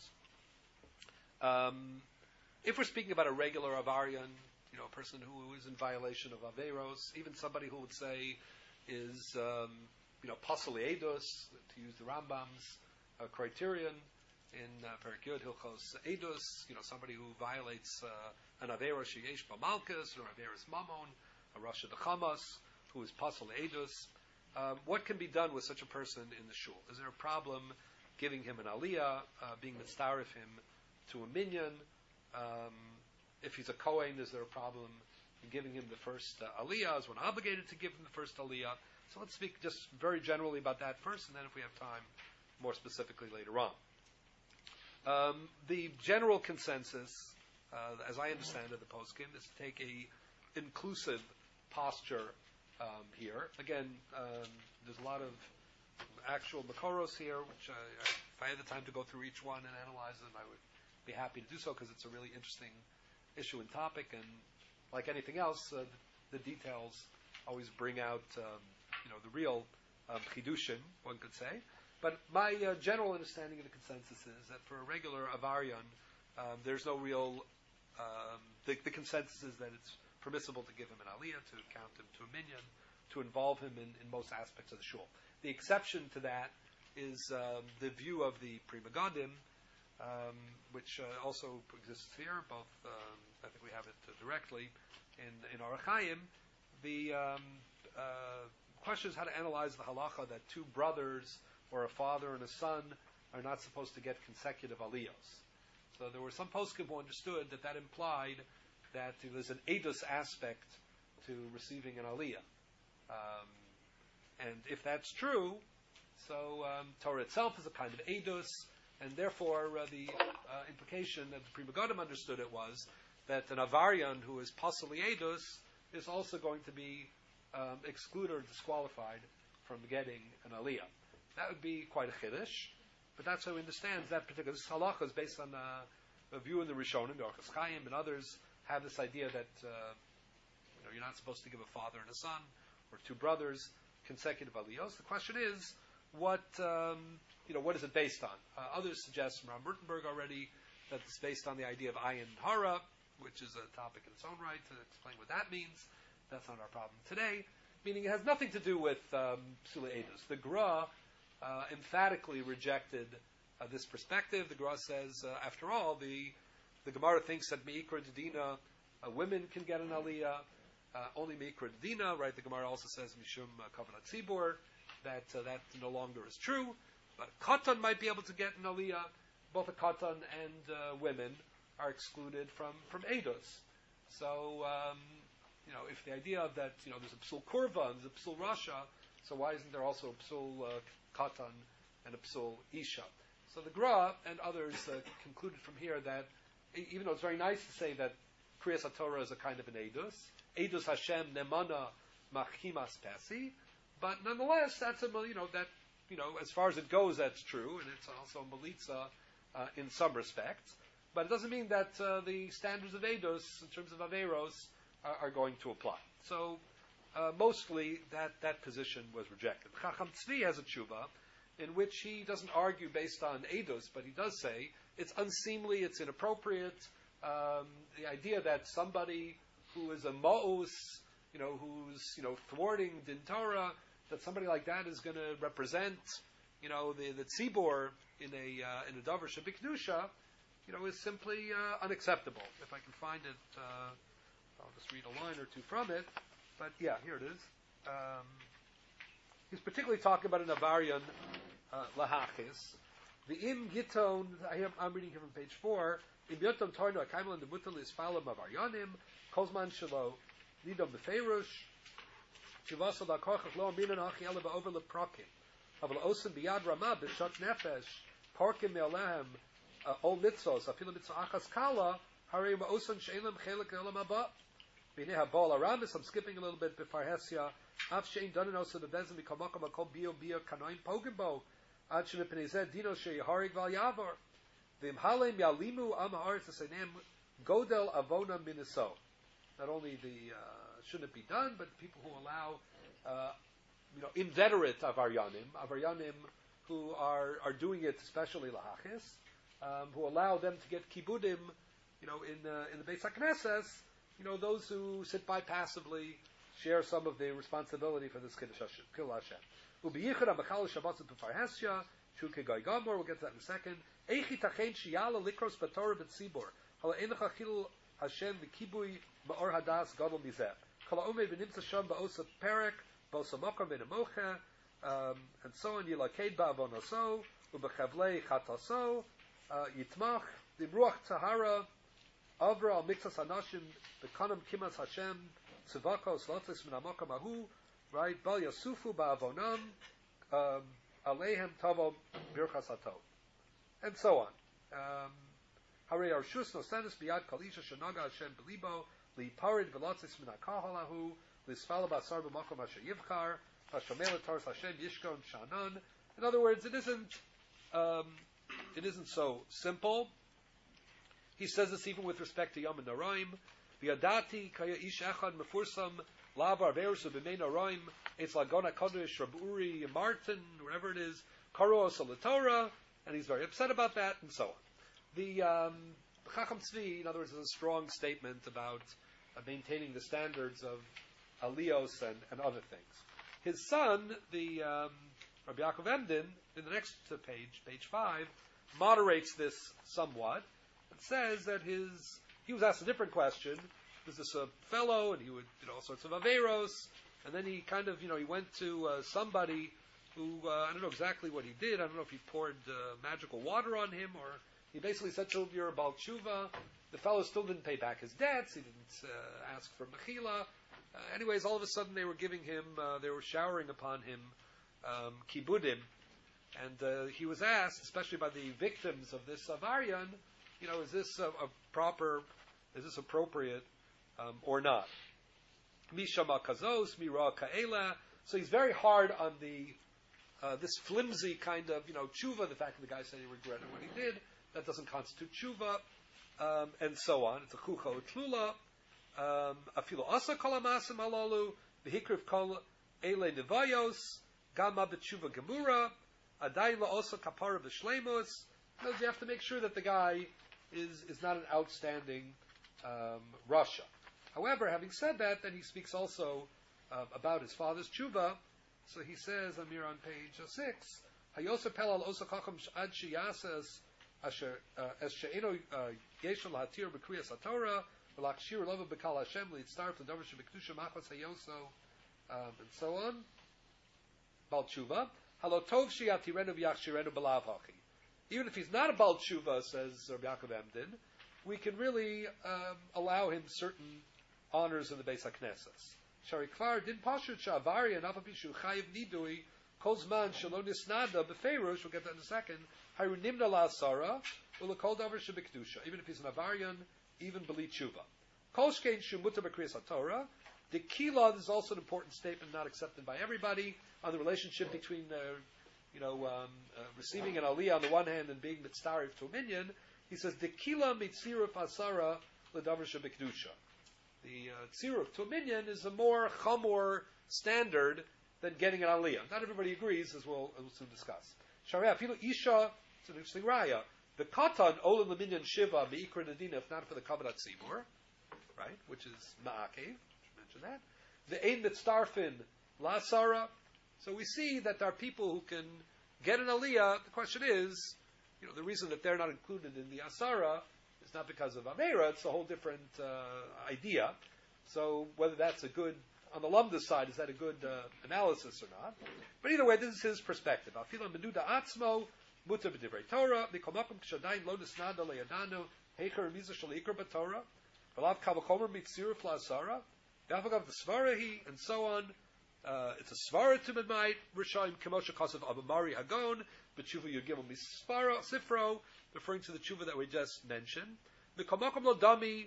Um, if we're speaking about a regular avaryan, you know, a person who is in violation of averos, even somebody who would say is, um, you know, pasal eidos, to use the Rambam's uh, criterion in uh, Perek Yud Hilchos Eidos, you know, somebody who violates uh, an avera sheyesh b'malchus or averos mamon, a rasha dechamas, who is pasal eidos. Um, what can be done with such a person in the shul? Is there a problem giving him an aliyah, uh, being mitzaref him to a minyan? Um, if he's a kohen, is there a problem in giving him the first uh, aliyah? Is one obligated to give him the first aliyah? So let's speak just very generally about that first, and then if we have time, more specifically later on. Um, the general consensus, uh, as I understand it, the poskim, is to take a inclusive posture um, here. Again, um, there's a lot of actual makoros here, which uh, if I had the time to go through each one and analyze them, I would be happy to do so, because it's a really interesting issue and topic, and like anything else, uh, the details always bring out um, you know, the real um, chidushim, one could say. But my uh, general understanding of the consensus is that for a regular avaryan, um, there's no real, um, the, the consensus is that it's permissible to give him an aliyah, to count him to a minyan, to involve him in, in most aspects of the shul. The exception to that is um, the view of the Pri Megadim, um, which uh, also exists here, both, um, I think we have it uh, directly in, in Orach Chaim. The um, uh, question is how to analyze the halacha that two brothers or a father and a son are not supposed to get consecutive aliyahs. So there were some poskim who understood that that implied that there's an edus aspect to receiving an aliyah. Um, and if that's true, So um, Torah itself is a kind of edus, and therefore uh, the uh, implication that the Pri Megadim understood it was that an Avarian who is possibly edus is also going to be um, excluded or disqualified from getting an aliyah. That would be quite a chiddush, but that's how he understands that particular. This halacha is based on uh, a view in the Rishonim, the Orchos Chaim, and others have this idea that uh, you know, you're not supposed to give a father and a son or two brothers consecutive aliyos. The question is, what um, you know, what is it based on? Uh, others suggest from Ram Rutenberg already that it's based on the idea of ayin hara, which is a topic in its own right to explain what that means. That's not our problem today. Meaning it has nothing to do with um, Psula Edus. The Gra uh, emphatically rejected uh, this perspective. The Gra says, uh, after all, the the Gemara thinks that Meikra Dina, uh, women can get an aliyah, uh, only Meikra Dina, right? The Gemara also says Mishum uh, Kavanat Tzibur, that uh, that no longer is true. But Katan might be able to get an aliyah. Both a Katan and uh, women are excluded from, from Edus. So, um, you know, if the idea of that, you know, there's a Psul Kurva and there's a Psul Rasha, so why isn't there also a Psul uh, Katan and a Psul Isha? So the Gra and others uh, concluded from here that, e- even though it's very nice to say that Kriyas HaTorah is a kind of an Edus, Edus Hashem Nemana Machimas Pesi, but nonetheless, that's a, you know, that, you know, as far as it goes, that's true, and it's also Melitza uh, in some respects. But it doesn't mean that uh, the standards of Eidos, in terms of Averos, are, are going to apply. So, uh, mostly, that, that position was rejected. Chacham Tzvi has a tshuva, in which he doesn't argue based on Eidos, but he does say it's unseemly, it's inappropriate. Um, the idea that somebody who is a Ma'us, you know, who's, you know, thwarting Din Torah, that somebody like that is going to represent, you know, the, the Tzibor in a, uh, in a Davar Shabiknusha, you know, is simply uh, unacceptable. If I can find it, uh, I'll just read a line or two from it. But yeah, here it is. Um, he's particularly talking about an Avarian uh, Lahachis. The Im Giton, I am, I'm reading here from page four. Im Yotam Tarno Akaimel and the Mutal is Falam Avaryanim, Kozman Shalo, Nidom Beferush, Chivasal Dakochach Lo Aminan Achi Eleva over Leprokim, Aval Osim Biad Ramah, Bishot Nefesh, Parkim Mealehem, Ol Mitzos, Afilam Mitzvah Achas Kala, Harei Ma'osan She'elam Chelik Elam Abba. B'nei HaBal Aramis, I'm skipping a little bit, B'farhesia, Av She'en Donin Osa B'bezim B'kamakam Akol Bio Bio Kanoim Pogimbo, Ad Shem P'nei Zed Dino She'yaharig Val Yavor, V'im Halem Yalimu Am Ha'aretz Asenem Godel Avona Miniso. Not only the, uh, shouldn't it be done, but people who allow, uh, you know, inveterate Avaryanim, Avaryanim who are, are doing it, especially Lahachis, um, who allow them to get kibudim, you know, in, uh, in the Beis HaKnesses, you know, those who sit by passively share some of the responsibility for this Kiddush Hashem, Kil Hashem. Ubiyichud HaMachal Shabbat B'farhesia, Shu Kegoi Gomor, we'll get to that in a second. Eichi Tachein Shiyala Likros B'Torah B'Tzibor, Hala Einach Achil Hashem V'Kibui Ma'or Hadas Gadol Mizeh. Kala Omei V'Nimtza Sham Ba'osa Perek, Ba'osa Mokom V'Nemoche, um, and so on, Yilaked Ba'avonoso, U'B'Chavlei Chataso, uh, Yitmach, Dimruach Tahara, Avra Al Mixas Hanashim, B'Kanam Kimas Hashem, Tzivakos Lotis Minamokom Ahu, right, Bal Yasufu Ba'avonam, um, Alehem Tavo Birchas Hatov, and so on. Um, Harei Arshus Nosenis Biyad Kalisha Shanaga Hashem Belibo, Li Parid Velotzis Minakahalahu, Lisfala Basar B'Makom Asher Yivkar, Hashomel Tars Hashem Yishkon Shanan. In other words, it isn't um, it isn't so simple. He says this even with respect to Yom Naraim. V'yadati kaya ish echad mefursam lavar verusu b'mei Naraim. It's lagona kodesh Raburi Martin, wherever it is. Karo Torah, and he's very upset about that, and so on. The um, Chacham Tzvi, in other words, is a strong statement about uh, maintaining the standards of Alios and, and other things. His son, the um, Rabbi Yaakov Emden, in the next page, page five, moderates this somewhat and says that his he was asked a different question. Was this a fellow, and he would did all sorts of averos, and then he kind of, you know, he went to uh, somebody who uh, I don't know exactly what he did. I don't know if he poured uh, magical water on him, or he basically said to him, "You're a Baal Tshuva." The fellow still didn't pay back his debts. He didn't uh, ask for mechila. Uh, anyways, all of a sudden they were giving him, uh, they were showering upon him um, kibudim And uh, he was asked, especially by the victims of this Avaryan, you know, is this a, a proper, is this appropriate um, or not? Mishama kazos, mira ka'ela. So he's very hard on the uh, this flimsy kind of, you know, tshuva, the fact that the guy said he regretted what he did, that doesn't constitute tshuva, um, and so on. It's a chucha utlula. Afilo asa kol amasim halalu, v'hikriv kol ele nevayos, gama b'tshuva gemura, aday la asa kapara v'shleimus. You have to make sure that the guy is is not an outstanding um, rasha. However, having said that, then he speaks also uh, about his father's tshuva. So he says, Amir, on page uh, six, Hayosa pelal osa chacham ad sheyasas asher es she'eno yeshel hatir b'kriyas haTorah v'lakshir lova b'kal Hashem li'tzarf l'davar shebekdusha machas hayoso, um, and so on. Bal tshuva halo tov sheyatirenu v'yachshirenu b'lav hachi. Even if he's not a bal tshuva, says Rabbi Yaakov Emden, we can really um, allow him certain honors in the Beis HaKnesses. Shari Kvar din pashut sha'avari and apapishu chayiv nidui kozman shelo nisnada befeirush. We'll get that in a second. Haru nimna la asara ula kol davar shebekdusha. Even if he's an avarian, even beli tshuva. Kol shkein shumuta b'kriyas haTorah. The kila is also an important statement, not accepted by everybody, on the relationship between, uh, you know, um, uh, receiving an aliyah on the one hand and being mitzarif to a minyan. He says the kila mitziruf asara l'davar shebekdusha. The uh, tziruf to a minyan is a more chamor standard than getting an aliyah. Not everybody agrees, as we'll, as we'll soon discuss. Sharia, filu isha, it's an interesting raya. The katan olam leminyan shiva meikra nadina, if not for the kavadat tzibur, right, which is ma'akev, should mention that. The ein mitzdarfin la sara. So we see that there are people who can get an aliyah. The question is, you know, the reason that they're not included in the asara is not because of Avera, it's a whole different uh, idea. So whether that's a good, on the Lumda side, is that a good uh, analysis or not? But either way, this is his perspective. Afila menuda atzmo, muta b'divrei Torah, mikomakum k'shadayin lo nisnada leyadanu, heicher miza shal ikra b'Torah, v'lav kavachomer mitziruf la'asara, v'afagav v'svarahi, and so on. Uh, it's a svara to midnight, Rishayim Kemosha Kasav Abamari Hagon, B'tshuva Yugimel Misfara Sifro, referring to the tshuva that we just mentioned. V'komakom lo dami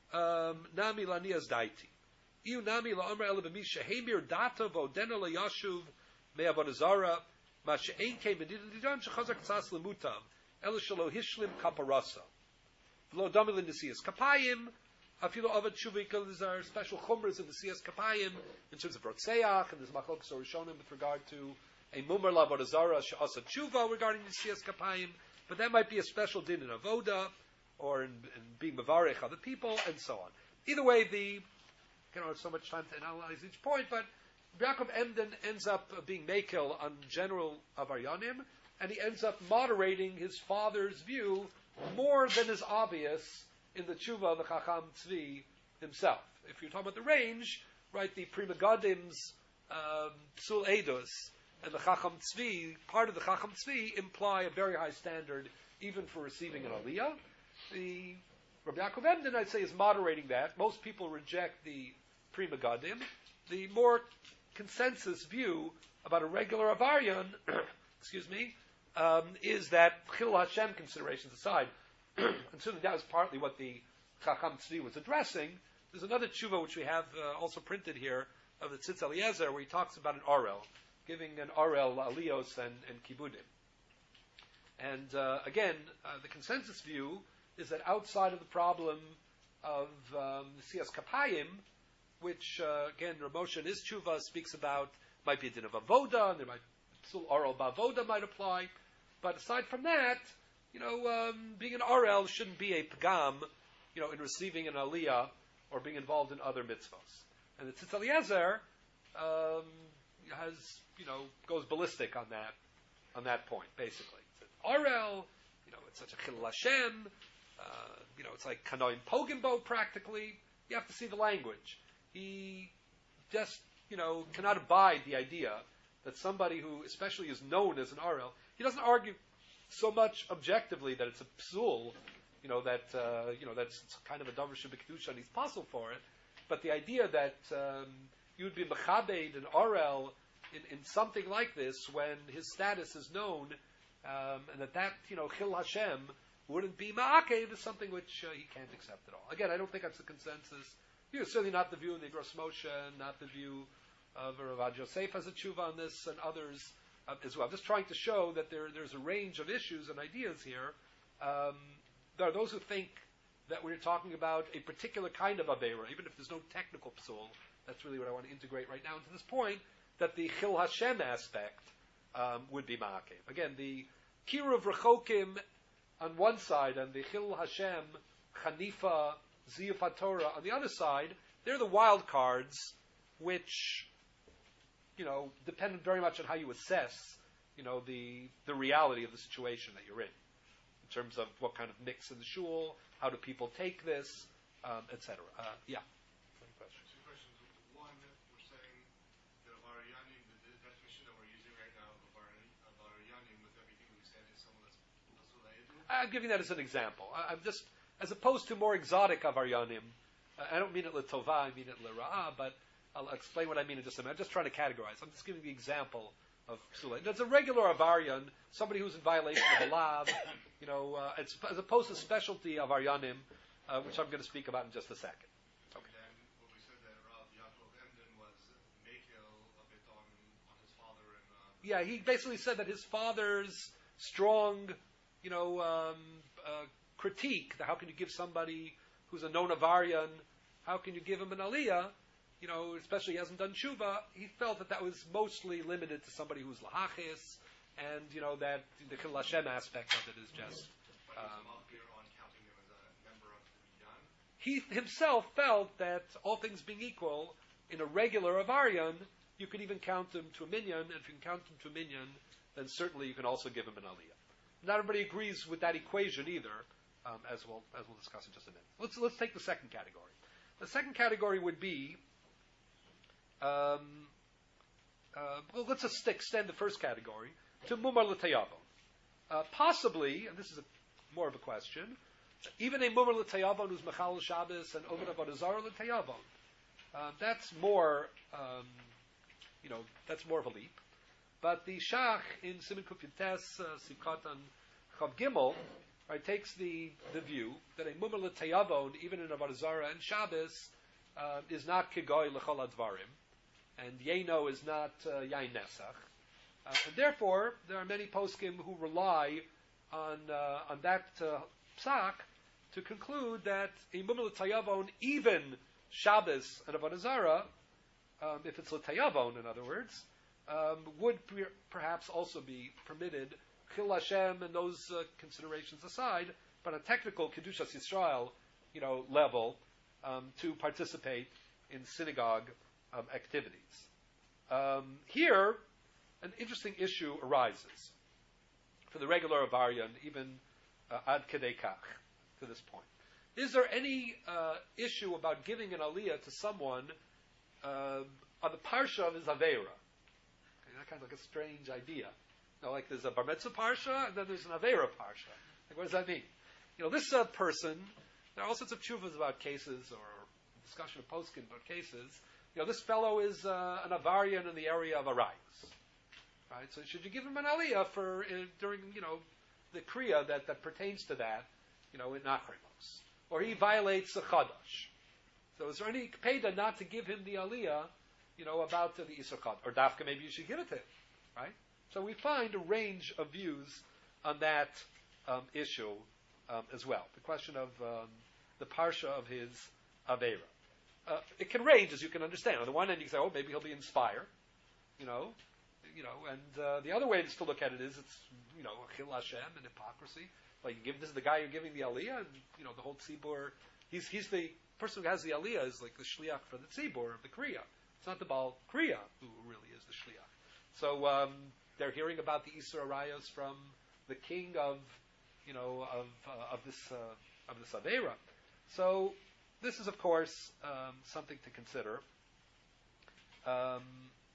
nami lanias daiti. Iu nami la amra ele b'misha heimir data v'odena la yashuv me'avodazara ma she'ein keim v'nidan shechazak tzas lemutam ele shalo hishlim kaparasa. V'lo dami l'nisias kapayim. Afilo avad tshuva, these are special chumras in the Siyas Kapayim in terms of Rotseach, and there's machlokes or Rishonim with regard to a mumar lavodazara she'asa tshuva regarding the Siyas Kapayim, but that might be a special din in avoda or in, in being mavarech other people and so on. Either way, the you don't have so much time to analyze each point, but Yaakov Emden ends up being makil on general avaryanim, and he ends up moderating his father's view more than is obvious in the tshuva of the Chacham Tzvi himself. If you're talking about the range, right, the Pri Megadim's um, Psul Eidos and the Chacham Tzvi, part of the Chacham Tzvi, imply a very high standard even for receiving an aliyah. The Rabbi Yaakov Emden, I'd say, is moderating that. Most people reject the Pri Megadim. The more consensus view about a regular avaryan, excuse me, um, is that Chil Hashem considerations aside, and certainly that was partly what the Chacham Tzvi was addressing. There's another tshuva which we have uh, also printed here of the Tzitz Eliezer where he talks about an orel, giving an orel aliyos and, and kibudim. And uh, again, uh, the consensus view is that outside of the problem of um, the Siyas Kapayim, which uh, again Rav Moshe in his tshuva speaks about, might be a din of avoda, and there might still orel ba'avoda might apply. But aside from that, you know, um, being an R L shouldn't be a pagam, you know, in receiving an aliyah or being involved in other mitzvahs. And the Tzitz Eliezer um, has, you know, goes ballistic on that, on that point, basically. It's an R L, you know, it's such a Chilul Hashem, uh, you know, it's like Kanoim Pogimbo practically. You have to see the language. He just, you know, cannot abide the idea that somebody who especially is known as an R L, he doesn't argue so much objectively that it's a psul, you know, that, uh, you know, that's kind of a davar shebekdusha and he's puzzled for it. But the idea that um, you would be mechabed an R L in, in something like this, when his status is known, um, and that that, you know, Chil Hashem wouldn't be Ma'akev, is something which uh, he can't accept at all. Again, I don't think that's the consensus. You know, certainly not the view of the Igros Moshe, not the view of Rav Yosef as a tshuva on this, and others uh, as well. I'm just trying to show that there, there's a range of issues and ideas here. Um, there are those who think that we're talking about a particular kind of Aveira, even if there's no technical psul. That's really what I want to integrate right now into this point, that the Chil Hashem aspect um, would be Ma'akev. Again, the Kiruv Rechokim on one side and the Chil Hashem, Chanifa, Ziyuf Torah on the other side, they're the wild cards which, you know, depend very much on how you assess, you know, the the reality of the situation that you're in, in terms of what kind of mix in the shul, how do people take this, um, et cetera. Uh, yeah. Any questions? Two questions. One, we're saying that Avarayanim, the definition that we're using right now of Avarayanim, with everything we've said, is someone that's Asulayadu? I'm giving that as an example. I, I'm just, as opposed to more exotic Avaryanim, uh, I don't mean it l'tova, I mean it l'ra'ah, but I'll explain what I mean in just a minute. I'm just trying to categorize. I'm just giving the example of psulei. It's a regular avaryan, somebody who's in violation of a law, you know, uh, it's, as opposed to specialty avaryanim, uh, which I'm going to speak about in just a second. Okay. And then what we said that Rav Yaakov Emden was Mekel a bit on, on his father and... Uh, yeah, he basically said that his father's strong, you know, um, uh, critique, that how can you give somebody who's a known avaryan, how can you give him an aliyah, you know, especially he hasn't done tshuva, he felt that that was mostly limited to somebody who's lahachis, and, you know, that the Chil Hashem aspect of it is just... but Um, he's not clear on counting him as a member of the Minyan. he himself felt that, all things being equal, in a regular avaryan, you could even count him to a minyan, and if you can count him to a minyan, then certainly you can also give him an aliyah. Not everybody agrees with that equation either, um, as we'll as we'll discuss in just a minute. Let's let's take the second category. The second category would be, um, uh, well, let's just extend the first category to mumar l'tayavon. Uh, possibly, and this is a, more of a question, even a mumar l'tayavon who's mechal Shabbos and oven avodah zarah l'tayavon. Uh, that's more, um, you know, that's more of a leap. But the Shach in Siman Kuf Yutes, uh, Sivkatan Chav Gimel, right, takes the, the view that a mumar l'tayavon, even in avodah zarah and Shabbos, uh, is not kegoy l'chol advarim, and yeno is not uh, yain nesach, uh, and therefore there are many poskim who rely on uh, on that uh, psak to conclude that a mumar l'tayavon, even Shabbos and avodah zarah, um, if it's l'tayavon, in other words, um, would pre- perhaps also be permitted, Chil Hashem and those uh, considerations aside, but on a technical Kedushas Yisrael, you know, level, um, to participate in synagogue um, activities. Um, here, an interesting issue arises for the regular Avaryan, even uh, ad kedei kach, to this point. Is there any uh, issue about giving an aliyah to someone uh, on the parsha of his Aveira? Okay, that kind of like a strange idea. You know, like there's a Bar Mitzvah parsha, and then there's an Aveira parsha. Like, what does that mean? You know, this uh, person, there are all sorts of tshuvas about cases, or discussion of poskim about cases. You know, this fellow is uh, an Avarian in the area of Arayos. Right? So should you give him an aliyah for, uh, during, you know, the kriya that, that pertains to that, you know, in Nachrimos? Or he violates the Chadash. So is there any peda not to give him the aliyah, you know, about uh, the Isur Chadash? Or Dafka, maybe you should give it to him, right? So we find a range of views on that um, issue um, as well. The question of um, the parsha of his Aveira. Uh, it can range, as you can understand. On the one hand, you can say, oh, maybe he'll be inspired, you know, you know, and uh, the other way to look at it is it's, you know, Chil Hashem and hypocrisy. Like, you give this is the guy you're giving the aliyah, and, you know, the whole tzibur, he's he's the person who has the aliyah is like the shliach for the tzibur of the kriya. It's not the Baal kriya who really is the shliach. So um, they're hearing about the Isur Arayos from the king of, you know, of uh, of this uh, of this Aveira. So this is, of course, um, something to consider. Um,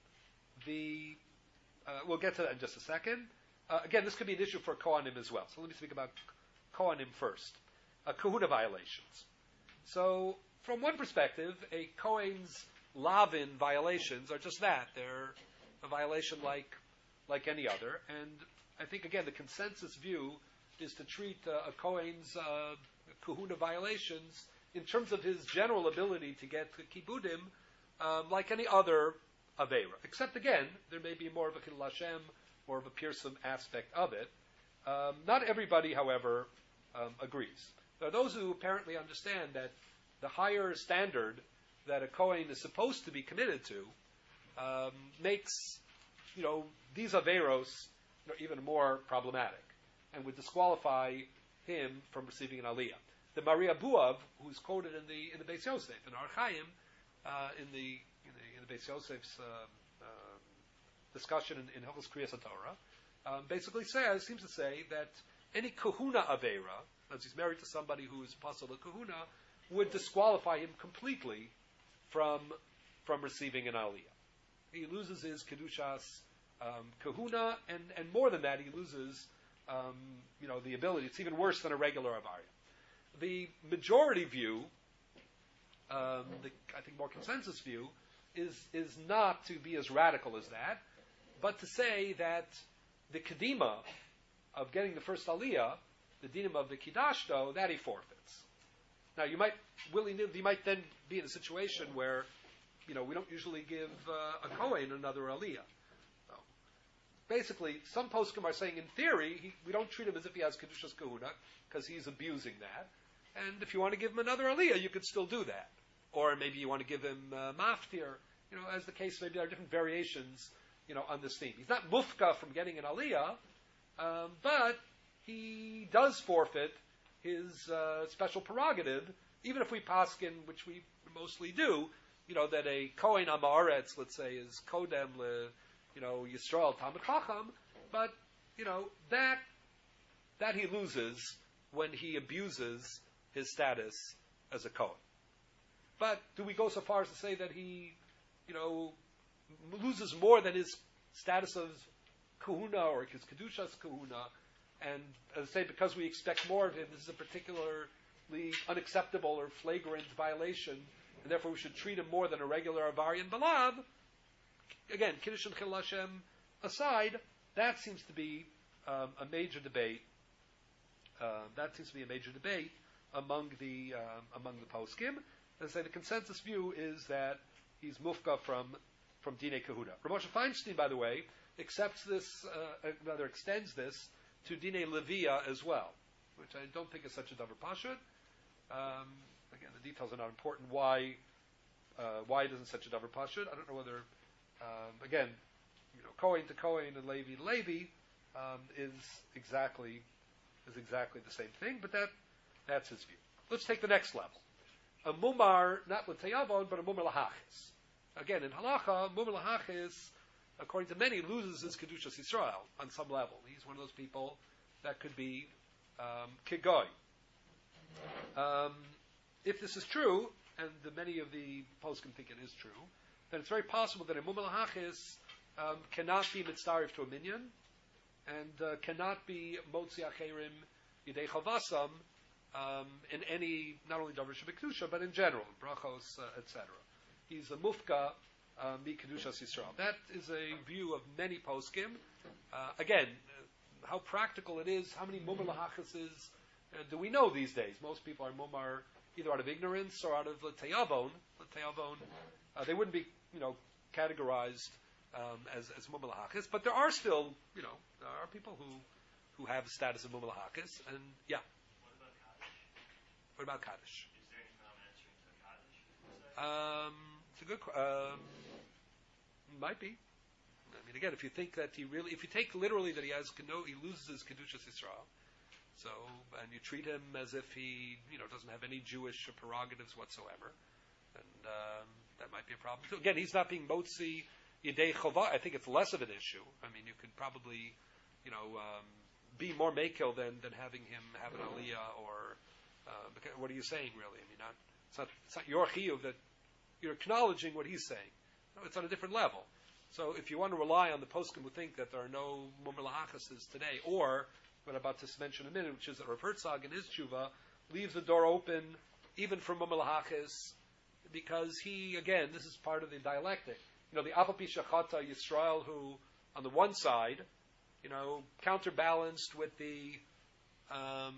the uh, we'll get to that in just a second. Uh, again, this could be an issue for Kohanim as well. So let me speak about Kohanim first. Uh, Kahuna violations. So, from one perspective, a Kohen's Lavin violations are just that. They're a violation like like any other. And I think, again, the consensus view is to treat uh, a Kohen's uh, kahuna violations in terms of his general ability to get kibudim um, like any other Aveira. Except, again, there may be more of a Chilul Hashem, more of a Pirsum aspect of it. Um, not everybody, however, um, agrees. There are those who apparently understand that the higher standard that a Kohen is supposed to be committed to um, makes, you know, these Averos, you know, even more problematic and would disqualify him from receiving an Aliyah. The Maria Buav, who's quoted in the in the Beis Yosef, in Ar Chaim, uh, in the in the, in the Beis Yosef's uh, uh, discussion in, in Hilchos Kriyas HaTorah, um, basically says, seems to say that any kahuna Aveira, as he's married to somebody who is apostle of kahuna, would disqualify him completely from from receiving an Aliyah. He loses his kedushas um, kahuna, and, and more than that, he loses um, you know the ability. It's even worse than a regular Avarya. The majority view, um, the I think more consensus view, is is not to be as radical as that, but to say that the kedima of getting the first Aliyah, the dinim of the kidashto, that he forfeits. Now you might willy you might then be in a situation where, you know, we don't usually give uh, a Kohen another Aliyah. So basically, some poskim are saying in theory he, we don't treat him as if he has kedushas kahuna because he's abusing that. And if you want to give him another Aliyah, you could still do that. Or maybe you want to give him uh, maftir. You know, as the case may be, there are different variations, you know, on this theme. He's not mufka from getting an Aliyah, um, but he does forfeit his uh, special prerogative, even if we paskin, which we mostly do, you know, that a Kohen Amaretz, let's say, is Kodem le, you know, Yisrael Talmid Chacham, but, you know, that that he loses when he abuses his status as a Kohen. But do we go so far as to say that he, you know, loses more than his status of kahuna or his kedushas kahuna? And as I say, because we expect more of him, this is a particularly unacceptable or flagrant violation, and therefore we should treat him more than a regular Avarian Balav. Again, Kiddush and Chilul Hashem aside, that seems to be um, a major debate. Uh, that seems to be a major debate among the um, among the poskim. As I say, the consensus view is that he's mufka from from Dinei Kahuna. Rav Moshe Feinstein, by the way, accepts this, uh, rather extends this to Dinei Levia as well, which I don't think is such a davar pashut. Um, again, the details are not important. Why uh, why it isn't such a davar pashut? I don't know whether um, again, you know, Kohen to Kohen and Levi to Levi um, is exactly is exactly the same thing, but that that's his view. Let's take the next level. A mumar, not l'teyavon, but a mumar lahachis. Again, in halacha, mumar lahachis, according to many, loses his kedushas Yisrael on some level. He's one of those people that could be um, kigoy. Um, if this is true, and the, many of the poskim think it is true, then it's very possible that a mumar lahachis um, cannot be mitzarif to a minyan, and uh, cannot be motzi acherim yidei chavasam um, in any, not only davar shebekdusha, but in general, brachos, uh, et cetera. He's a mufka um, mi kedushas Yisrael. That is a view of many poskim. Uh, again, uh, how practical it is, how many mumar lahachises uh, do we know these days? Most people are mumar either out of ignorance or out of l'teyavon. L'teyavon, uh, they wouldn't be, you know, categorized Um, as as mumar lahachis, but there are still, you know, there are people who who have the status of mumar lahachis, and yeah. What about Kaddish? Is there any common answering to Kaddish? Um, it's a good. qu- Um, might be. I mean, again, if you think that he really, if you take literally that he has no, he loses his kedushas Yisrael, so and you treat him as if he, you know, doesn't have any Jewish prerogatives whatsoever, and um, that might be a problem too. Again, he's not being motzi. Yidei Chova, I think it's less of an issue. I mean, you could probably, you know, um, be more makil than, than having him have an aliyah or, uh, because, what are you saying really? I mean, not, it's not, it's not your chiyuv that you're acknowledging what he's saying. No, it's on a different level. So if you want to rely on the poskim who think that there are no mumar lahachises today, or what I'm about to mention in a minute, which is that Rav Herzog in his tshuva leaves the door open even for mumar lahachis, because he, again, this is part of the dialectic. you know, the Apapi Shachata Yisrael, who, on the one side, you know, counterbalanced with the, um,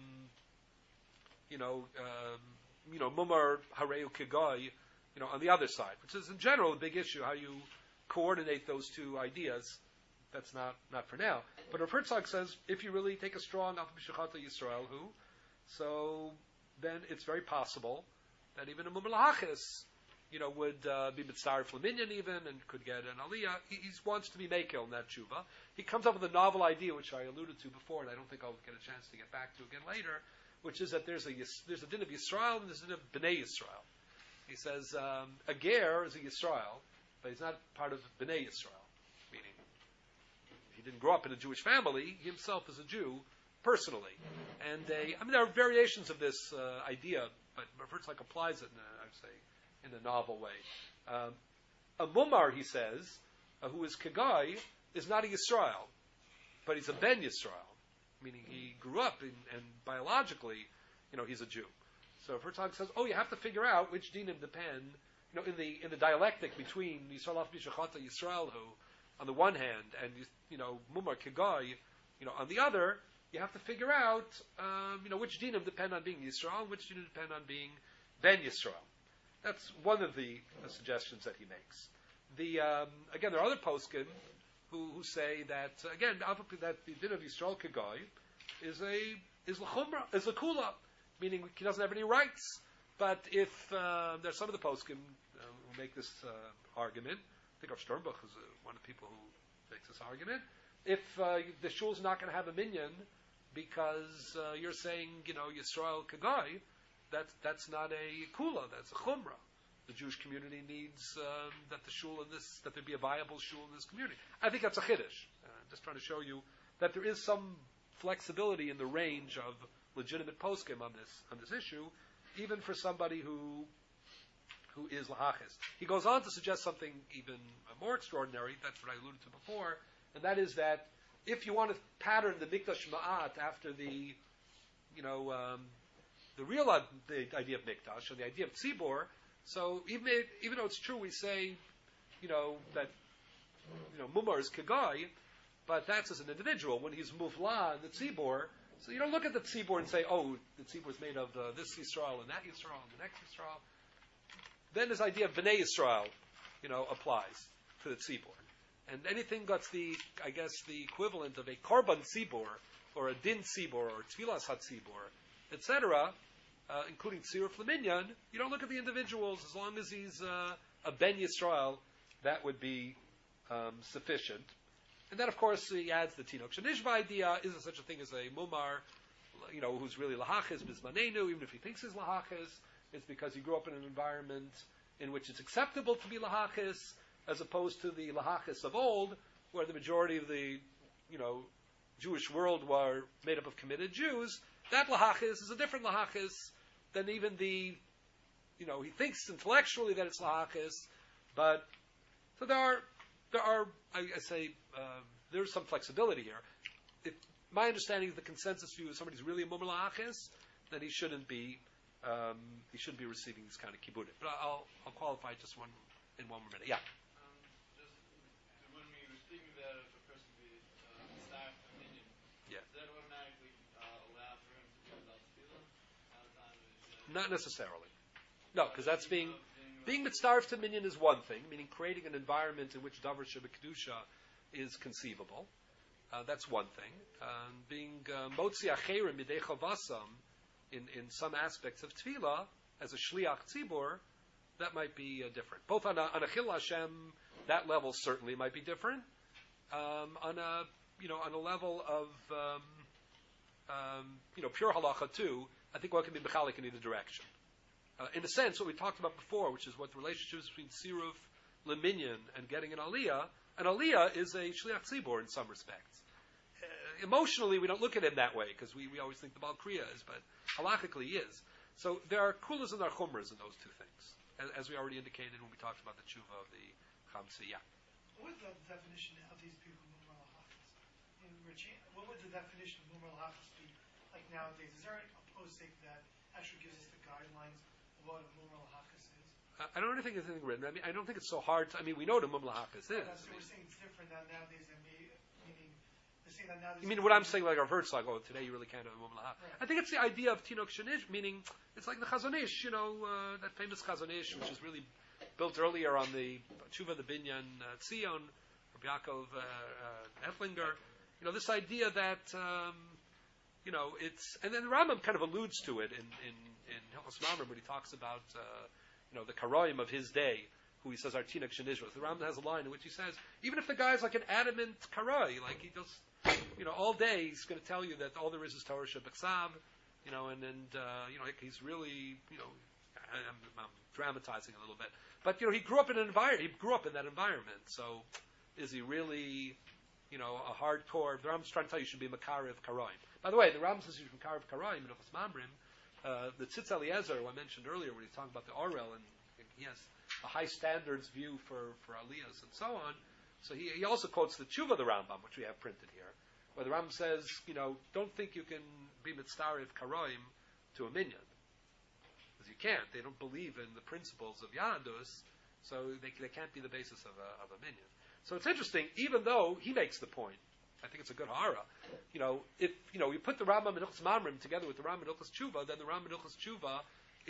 you know, um, you know, Mumar Hareu Kigoy, you know, on the other side, which is in general a big issue, how you coordinate those two ideas. That's not, not for now. But Rav Herzog says, if you really take a strong Apapi Shachata Yisrael, who, so then it's very possible that even a Mumar Lahachis, you know, would uh, be mitzvah flaminyan even, and could get an aliyah. He, he wants to be makil in that tshuva. He comes up with a novel idea, which I alluded to before, and I don't think I'll get a chance to get back to again later, which is that there's a there's a din of Yisrael and there's a din of Bnei Yisrael. He says um, a ger is a Yisrael, but he's not part of Bnei Yisrael, meaning he didn't grow up in a Jewish family. He himself is a Jew personally, and a, I mean there are variations of this uh, idea, but Herzog applies it in a, I would say, in a novel way. Um, a Mumar, he says, uh, who is Kagai, is not a Yisrael, but he's a Ben Yisrael, meaning he grew up in, and biologically, you know, he's a Jew. So if Herzog says, oh, you have to figure out which dinim depend, you know, in the in the dialectic between Yisrael Apapi Shachata Yisrael, who, on the one hand, and you know, Mumar Kagai, you know, on the other, you have to figure out, um, you know, which dinim depend on being Yisrael, and which dinim depend on being Ben Yisrael. That's one of the uh, suggestions that he makes. The um, again, there are other poskim who, who say that uh, again that the din of Yisrael Kagai is a is l'chumra is a kula, meaning he doesn't have any rights. But if uh, there's some of the poskim uh, who make this uh, argument, I think Rav Sternbuch is uh, one of the people who makes this argument. If uh, the shul's not going to have a minyan because uh, you're saying you know Yisrael Kagai, That's that's not a kula. That's a chumrah. The Jewish community needs um, that the shul in this that there be a viable shul in this community. I think that's a chiddush. Uh, just trying to show you that there is some flexibility in the range of legitimate poskim on this on this issue, even for somebody who who is lahachis. He goes on to suggest something even more extraordinary. That's what I alluded to before, and that is that if you want to pattern the mikdash ma'at after the, you know. Um, The real uh, the idea of mikdash and the idea of tzibor. So even if, even though it's true, we say, you know, that you know mumar is kagai, but that's as an individual. When he's muvla in the tzibor, so you don't look at the tzibor and say, oh, the tzibor is made of uh, this Yisrael and that Yisrael and the next Yisrael. Then this idea of bnei Yisrael, you know, applies to the tzibor, and anything that's the, I guess, the equivalent of a korban tzibor or a din tzibor or tfilas hatzibor, et cetera. Uh, including Tziruf Laminyan, you don't look at the individuals. As long as he's uh, a Ben Yisrael, that would be um, sufficient. And then, of course, he adds the Tinok Shanishva idea. Is there such a thing as a Mumar, you know, who's really Lahachis, Bizmanenu, even if he thinks he's Lahachis, it's because he grew up in an environment in which it's acceptable to be Lahachis, as opposed to the Lahachis of old, where the majority of the, you know, Jewish world were made up of committed Jews. That Lahachis is a different Lahachis than even the, you know, he thinks intellectually that it's Lahachis, but, so there are, there are, I, I say, um, there's some flexibility here. If my understanding is the consensus view is somebody's really a Mumar Lahachis, then he shouldn't be, um, he shouldn't be receiving this kind of kibbutz. But I'll, I'll qualify just one, in one more minute. Yeah. Um, just when we were speaking about if a person be uh, staff opinion, Yeah. does that automatically uh, allow for him to do without tefillah? Out of time is, uh, Not necessarily. No, because that's being, being mitzdarif to minyan is one thing, meaning creating an environment in which davar shebekdusha is conceivable. Uh, that's one thing. Um, being motzi acherim midei chavasam in in some aspects of tefillah as a shliach tzibur, that might be uh, different. Both on a, on a chil Hashem, that level certainly might be different. Um, on a you know on a level of um, um, you know pure halacha too, I think one can be mechalik in either direction. Uh, in a sense, what we talked about before, which is what the relationship is between siruf, leminyan, and getting an aliyah. An aliyah is a shliach tzibur in some respects. Uh, emotionally, we don't look at it that way because we, we always think the Baal Kriya is, but halachically he is. So there are kulas and there are chumras in those two things, as, as we already indicated when we talked about the tshuva of the chamsi. Yeah. What would the definition of these people Mumar Lahachas? In Richie, what would the definition of Mumar Lahachas be like nowadays? Is there a posting that actually gives us the guidelines of what a Mumar Lahachas is? I don't think there's anything written. I mean, I don't think it's so hard. To, I mean, we know what a mumlahachas is. That's I what mean, we're saying it's different now nowadays than me, meaning they're saying that nowadays. you mean what I'm saying, like our verse, like, oh, today you really can't have a mumlahach. Right. I think it's the idea of tinok shenish, meaning it's like the Chazon Ish, you know, uh, that famous Chazon Ish, which is really built earlier on the Tshuva, the Binyan uh, Tzion, Rabbi Yaakov uh, uh, Efflinger. You know, this idea that, um, you know, it's, and then the Rambam kind of alludes to it in in in Hilchos Mamre when he talks about. Uh, You know, the Karoim of his day, who he says are Tinok Shenishvos. The Rambam has a line in which he says, even if the guy's like an adamant Karoi, like he does, you know, all day he's going to tell you that all there is is Torah Shabbat, you know, and, and uh, you know, like he's really, you know, I, I'm, I'm dramatizing a little bit. But, you know, he grew up in an environment, he grew up in that environment. So is he really, you know, a hardcore, the Rambam's trying to tell you you should be Makarev Karoim. By the way, the Rambam says you should be Makarev Karoim in Hilchos Mamrim. Uh, the Tzitz Eliezer, who I mentioned earlier, when he's talking about the Orel, and, and he has a high standards view for, for Aliyahs and so on. So he, he also quotes the Tshuva of the Rambam, which we have printed here, where the Rambam says, you know, don't think you can be mitzvah karoim to a minyan. Because you can't. They don't believe in the principles of Yadus, so they, they can't be the basis of a, of a minyan. So it's interesting, even though he makes the point, I think it's a good hara. You know, if you know you put the Rambam and Hilchos Mamrim together with the Rambam and Hilchos Tshuva, then the Rambam and Hilchos Tshuva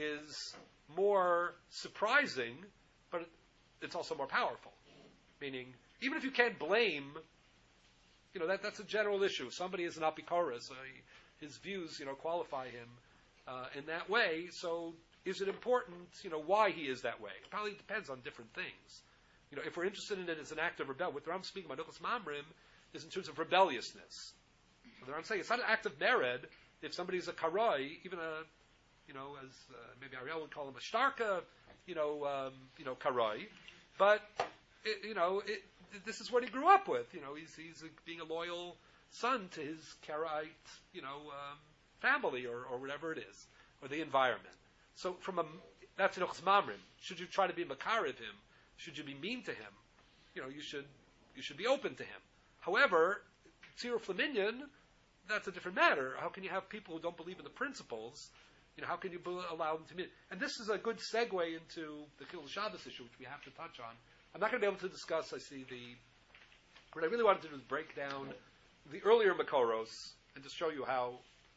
is more surprising, but it's also more powerful. Meaning, even if you can't blame, you know that that's a general issue. If somebody is an apikoros, so he, his views, you know, qualify him uh, in that way. So, is it important, you know, why he is that way? It probably depends on different things. You know, if we're interested in it as an act of rebellion, what the Rambam speaking about Hilchos Mamrim is in terms of rebelliousness. So I'm saying it's not an act of mered if somebody's a karai, even a, you know, as uh, maybe Ariel would call him a shtarka, you know, um, you know, karai, but it, you know, it, this is what he grew up with. You know, he's he's a, being a loyal son to his Karaite, you know, um, family or, or whatever it is, or the environment. So from a that's in Hilchos Mamrim. Should you try to be makar of him? Should you be mean to him? You know, you should you should be open to him. However, Tziruf Laminyan, that's a different matter. How can you have people who don't believe in the principles? You know, how can you allow them to meet? And this is a good segue into the Chilul Shabbos issue, which we have to touch on. I'm not going to be able to discuss, I see, the... What I really wanted to do is break down the earlier Makoros and to show you how...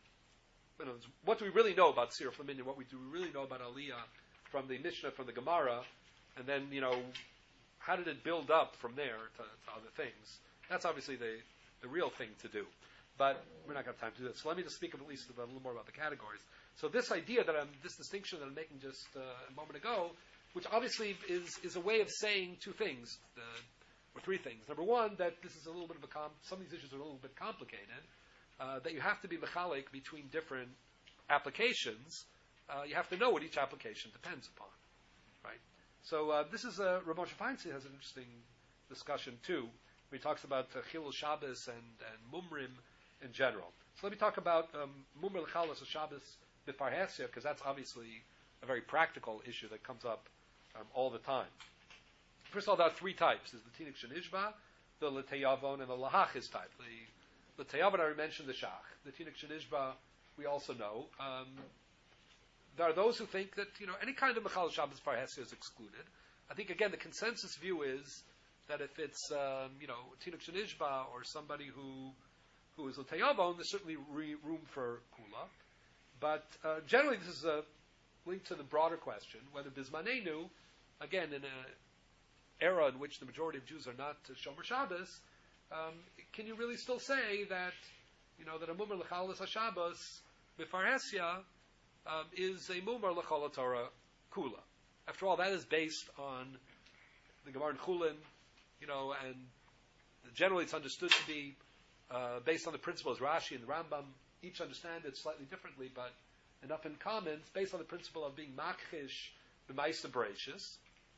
You know, what do we really know about Tziruf Laminyan? What we do we really know about Aliyah from the Mishnah, from the Gemara? And then, you know, how did it build up from there to, to other things? That's obviously the, the real thing to do. But we're not going to have time to do that. So let me just speak at least about, a little more about the categories. So this idea that I'm, this distinction that I'm making just uh, a moment ago, which obviously is, is a way of saying two things, uh, or three things. Number one, that this is a little bit of a, com- some of these issues are a little bit complicated, uh, that you have to be mechalik between different applications. Uh, you have to know what each application depends upon, right? So uh, this is, uh, Rav Moshe Feinstein has an interesting discussion too. He talks about uh, Chilul Shabbos and, and Mumrim in general. So let me talk about um, Mumr L'chalos of Shabbos B'Parhesia, because that's obviously a very practical issue that comes up um, all the time. First of all, there are three types. There's the Tinuk Shenishba, the L'Teyavon, and the Lahachis type. The L'Teyavon, I already mentioned the Shach. The Tinuk Shenishba, we also know. Um, there are those who think that, you know, any kind of Mechal Shabbos B'Parhesia is excluded. I think, again, the consensus view is that if it's, um, you know, Tinuk Shenishba or somebody who who is L'Teyavon, there's certainly re- room for Kula. But uh, generally this is a link to the broader question, whether Bizmanenu, again, in an era in which the majority of Jews are not Shomer Shabbos, um, can you really still say that, you know, that a Mumar L'chalas HaShabbos B'Farhesia um, is a Mumar L'chol Torah Kula? After all, that is based on the Gemara in Chulin, you know, and generally it's understood to be uh, based on the principles Rashi and the Rambam each understand it slightly differently, but enough in common. It's based on the principle of being makhish b'maisa bereishis.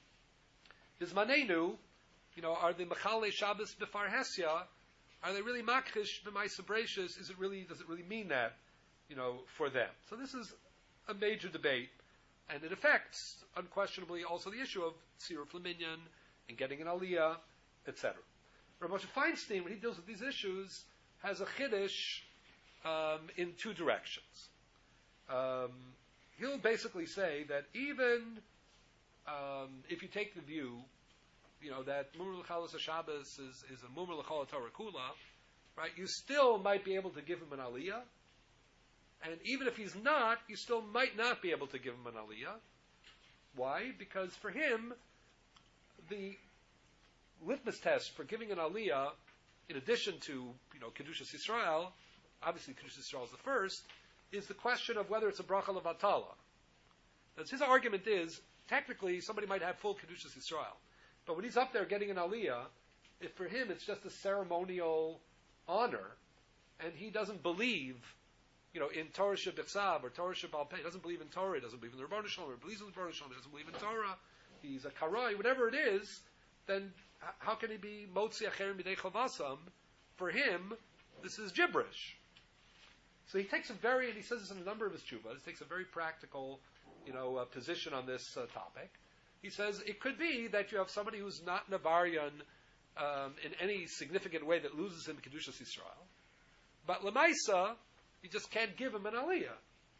Bizmanenu, you know, are the mechale Shabbos b'farhesia? Are they really makhish b'maisa bereishis? Is it really? Does it really mean that? You know, for them. So this is a major debate, and it affects unquestionably also the issue of tziruf leminyan and getting an aliyah, et cetera. Rav Moshe Feinstein, when he deals with these issues, has a chiddush um, in two directions. Um, he'll basically say that even um, if you take the view, you know, that Mumar L'chalas HaShabbos is, is a Mumar L'chol Torah Kula, right, you still might be able to give him an aliyah. And even if he's not, you still might not be able to give him an aliyah. Why? Because for him, the litmus test for giving an aliyah, in addition to, you know, Kedushas Yisrael, obviously Kedushas Yisrael is the first, is the question of whether it's a bracha levatala. That's his argument is, technically, somebody might have full Kedushas Yisrael. But when he's up there getting an aliyah, if for him it's just a ceremonial honor, and he doesn't believe, you know, in Torah Shebichsav or Torah Shebal Peh, he doesn't believe in Torah, he doesn't believe in the Rebbeinu Shalom, he believes in the Rebbeinu Shalom, he doesn't believe in Torah, he's a karai, whatever it is, then h- how can he be Motzi Acherim B'dei Chavasam? For him, this is gibberish. So he takes a very, and he says this in a number of his tshuvas, he takes a very practical, you know, uh, position on this uh, topic. He says it could be that you have somebody who's not Navarian um, in any significant way that loses him Kedushas Yisrael. But Lamaisa, you just can't give him an aliyah.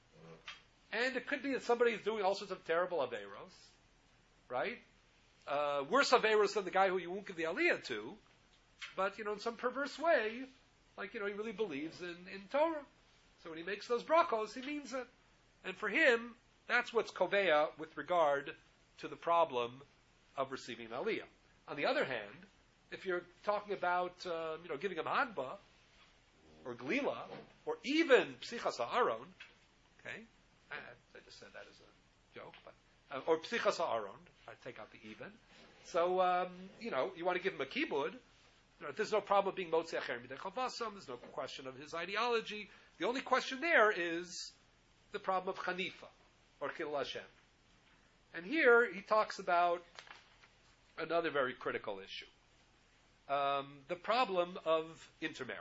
And it could be that somebody is doing all sorts of terrible averos, right? Uh, worse averos than the guy who you won't give the aliyah to, but, you know, in some perverse way, like, you know, he really believes in, in Torah. So when he makes those brachos, he means it. And for him, that's what's koveya with regard to the problem of receiving an aliyah. On the other hand, if you're talking about, uh, you know, giving him hadba, or glila, or even psichas ha'aron, okay, I, I just said that as a joke, but, uh, or psichas ha'aron, I take out the even. So, um, you know, you want to give him a kibud, you know, there's no problem of being motzi acher midei chavasam, there's no question of his ideology. The only question there is the problem of chanifa, or chilul Hashem. And here he talks about another very critical issue. Um, the problem of intermarried.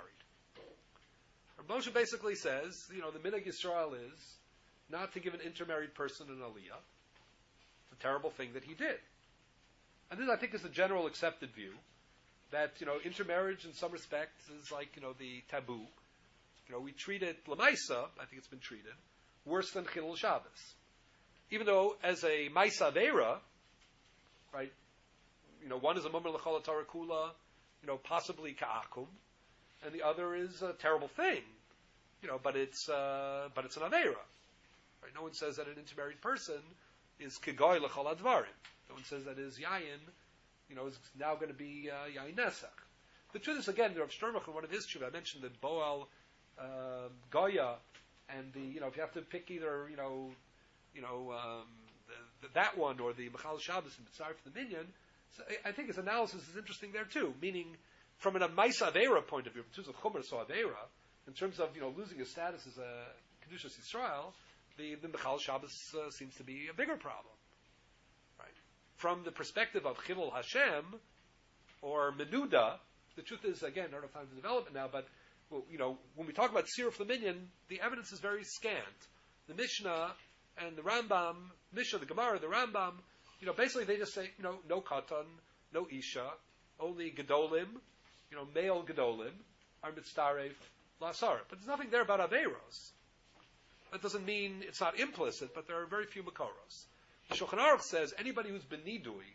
Moshe basically says, you know, the minhag Yisrael is not to give an intermarried person an aliyah. It's a terrible thing that he did. And this, I think, is a general accepted view that, you know, intermarriage in some respects is like, you know, the taboo. You know, we treat it, l'maisa, I think it's been treated, worse than Chilul Shabbos. Even though, as a Maisa Aveira, right, you know, one is a Mumar L'chol Torah Kula, you know, possibly Ka'akum, and the other is a terrible thing, you know, but it's, uh, but it's an Aveira. Right? No one says that an intermarried person is Kegoy L'chol Advarim. No one says that his Yayin, you know, is now going to be uh, Yayin Nesach. The truth is, again, Rav Sternbach, in one of his tshuva, I mentioned the Boal uh, Goya, and the, you know, if you have to pick either, you know, you know, um, the, the, that one or the Mechal Shabbos and Mitzvah for the Minyan, so I, I think his analysis is interesting there too, meaning from an Maisa Aveira point of view, in terms of Chumar So Aveira, in terms of, you know, losing his status as a Kedushas Yisrael, the, the Mechal Shabbos uh, seems to be a bigger problem. Right? From the perspective of Chilul Hashem, or Menuda, the truth is, again, I don't have time to develop it now, but, well, you know, when we talk about Siruf the Minyan, the evidence is very scant. The Mishnah and the Rambam, Mishnah, the Gemara, the Rambam, you know, basically they just say, you know, no katan, no isha, only gedolim, you know, male gedolim, are mitzaref, lasar. But there's nothing there about averos. That doesn't mean it's not implicit, but there are very few makoros. The Shulchan Aruch says anybody who's benidui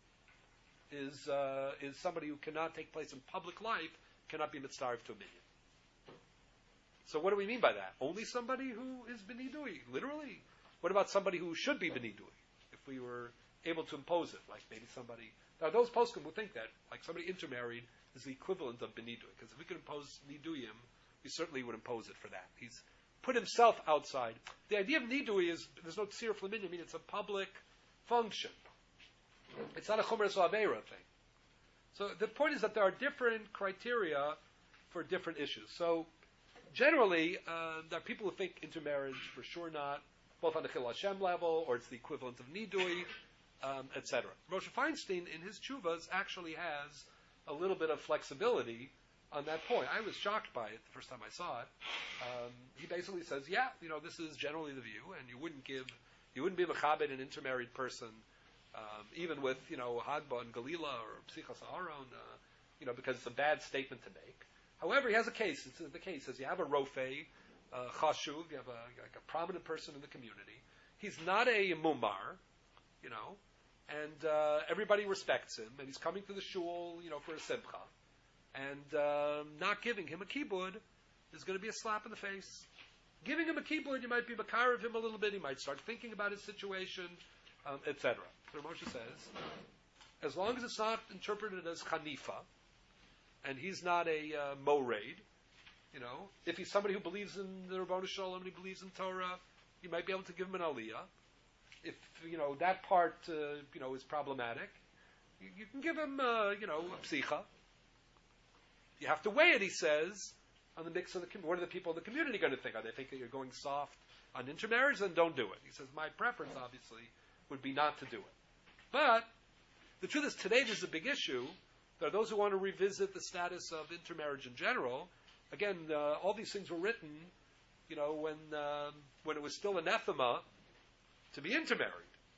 is uh, is somebody who cannot take place in public life, cannot be mitzaref to a minyan. So what do we mean by that? Only somebody who is benidui, literally. What about somebody who should be benidui? If we were able to impose it, like maybe somebody. Now those poskim would think that, like somebody intermarried is the equivalent of benidui, because if we could impose niduyim, we certainly would impose it for that. He's put himself outside. The idea of nidui is there's no tzir flamin. I mean, it's a public function. It's not a chomer so'avera thing. So the point is that there are different criteria for different issues. So generally, uh, there are people who think intermarriage for sure not, both on the Chilul Hashem level, or it's the equivalent of nidui, um, et cetera. Moshe Feinstein, in his tshuvas, actually has a little bit of flexibility on that point. I was shocked by it the first time I saw it. Um, he basically says, yeah, you know, this is generally the view, and you wouldn't give, you wouldn't be mechabed an intermarried person, um, even with, you know, Hadba and Galila or Psichas Aharon, uh, you know, because it's a bad statement to make. However, he has a case. It's the case says you have a rofei, uh, chashuv, you have a, like a prominent person in the community. He's not a mumar, you know, and uh, everybody respects him, and he's coming to the shul, you know, for a simcha, and um, not giving him a kibud is going to be a slap in the face. Giving him a kibud, you might be makar of him a little bit, he might start thinking about his situation, um, et cetera. So Moshe says, as long as it's not interpreted as chanifa, and he's not a uh, moraid, you know, if he's somebody who believes in the Rabbanu Shalom and he believes in Torah, you might be able to give him an aliyah. If, you know, that part, uh, you know, is problematic, you, you can give him, uh, you know, a psicha. You have to weigh it, he says, on the mix of the community. What are the people in the community going to think? Are they thinking you're going soft on intermarriage? Then don't do it. He says, my preference, obviously, would be not to do it. But the truth is, today there's a big issue. There are those who want to revisit the status of intermarriage in general. Again, uh, all these things were written, you know, when um, when it was still anathema to be intermarried,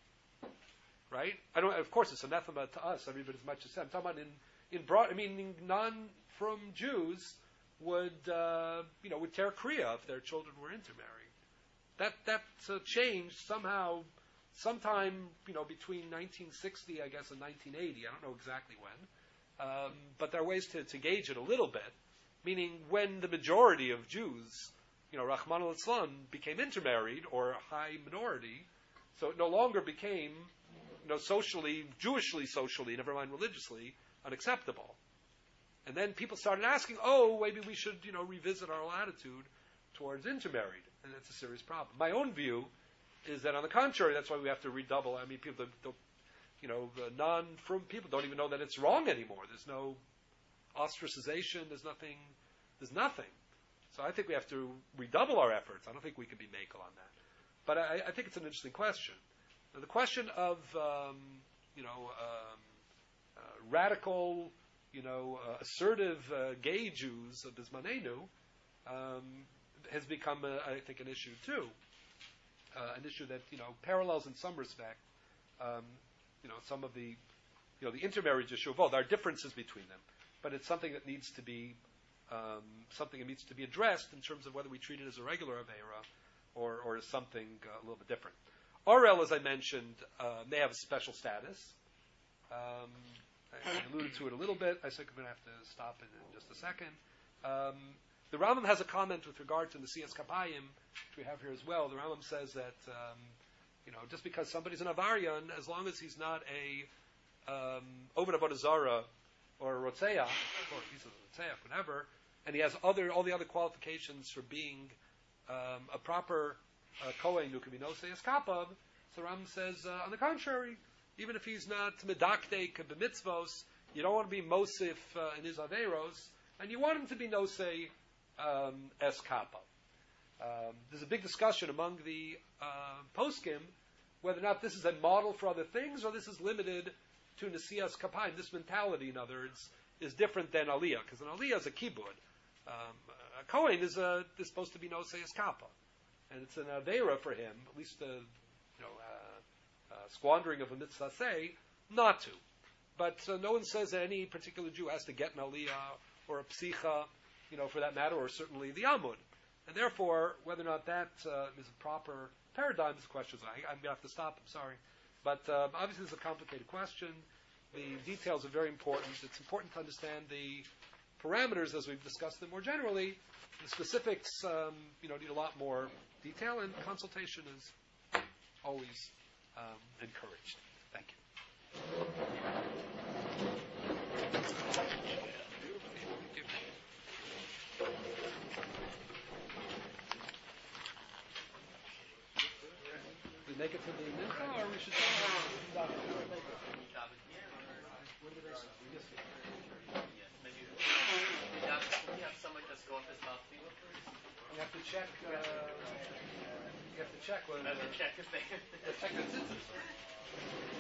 right? I don't. Of course, it's anathema to us. Every bit as much as I'm talking about in in broad. I mean, non-from Jews would uh, you know would tear kriya if their children were intermarried. That that uh, changed somehow, sometime you know between nineteen sixty, I guess, and nineteen eighty. I don't know exactly when, um, but there are ways to, to gauge it a little bit. Meaning, when the majority of Jews, you know, Rahman al-Islam, became intermarried or a high minority, so it no longer became, you know, socially, Jewishly, socially, never mind religiously, unacceptable. And then people started asking, oh, maybe we should, you know, revisit our attitude towards intermarried, and that's a serious problem. My own view is that, on the contrary, that's why we have to redouble. I mean, people, the, the, you know, the non-frum people don't even know that it's wrong anymore. There's no ostracization. There's nothing. There's nothing. So I think we have to redouble our efforts. I don't think we can be makel on that. But I, I think it's an interesting question. Now, the question of um, you know um, uh, radical, you know, uh, assertive uh, gay Jews of Bismanenu um, has become, a, I think, an issue too. Uh, an issue that you know parallels in some respect. Um, you know, some of the you know the intermarriage issue. Well, there are differences between them. But it's something that needs to be um, something that needs to be addressed in terms of whether we treat it as a regular Aveira or, or as something uh, a little bit different. Orel, as I mentioned, uh, may have a special status. Um, I, I alluded to it a little bit. I think I'm going to have to stop it in just a second. Um, the Rambam has a comment with regard to the Siyas Kapayim, which we have here as well. The Rambam says that um, you know just because somebody's an Avarian, as long as he's not a um, Oved Avodah Zarah or a Rotzeach, or he's a Rotzeach, whatever, and he has other all the other qualifications for being um, a proper uh, Kohen who can be Nosei Eskapav, so Ram says, uh, on the contrary, even if he's not Medakdek b'mitzvos, you don't want to be Mosif uh, in his Averos, and you want him to be Nosei um, Eskapav. Um, there's a big discussion among the uh, poskim whether or not this is a model for other things, or this is limited to Nesiyas Kapayim. This mentality, in other words, is different than Aliyah, because an Aliyah is a kibud. Um, a Kohen is, a, is supposed to be Nosei Eskapa, and it's an Aveira for him, at least a you know, uh, uh, squandering of a mitzvah say, not to. But uh, no one says that any particular Jew has to get an Aliyah or a Psicha, you know, for that matter, or certainly the Amud. And therefore, whether or not that uh, is a proper paradigm is a question. I, I'm going to have to stop, I'm sorry. But um, obviously, it's a complicated question. The details are very important. It's important to understand the parameters as we've discussed them more generally. The specifics, um, you know, need a lot more detail, and consultation is always um, encouraged. Thank you. We make it to the mincha, or we should stop it? You have to check. Uh, you have to check whether. I have to check if they. Check the tzitzis.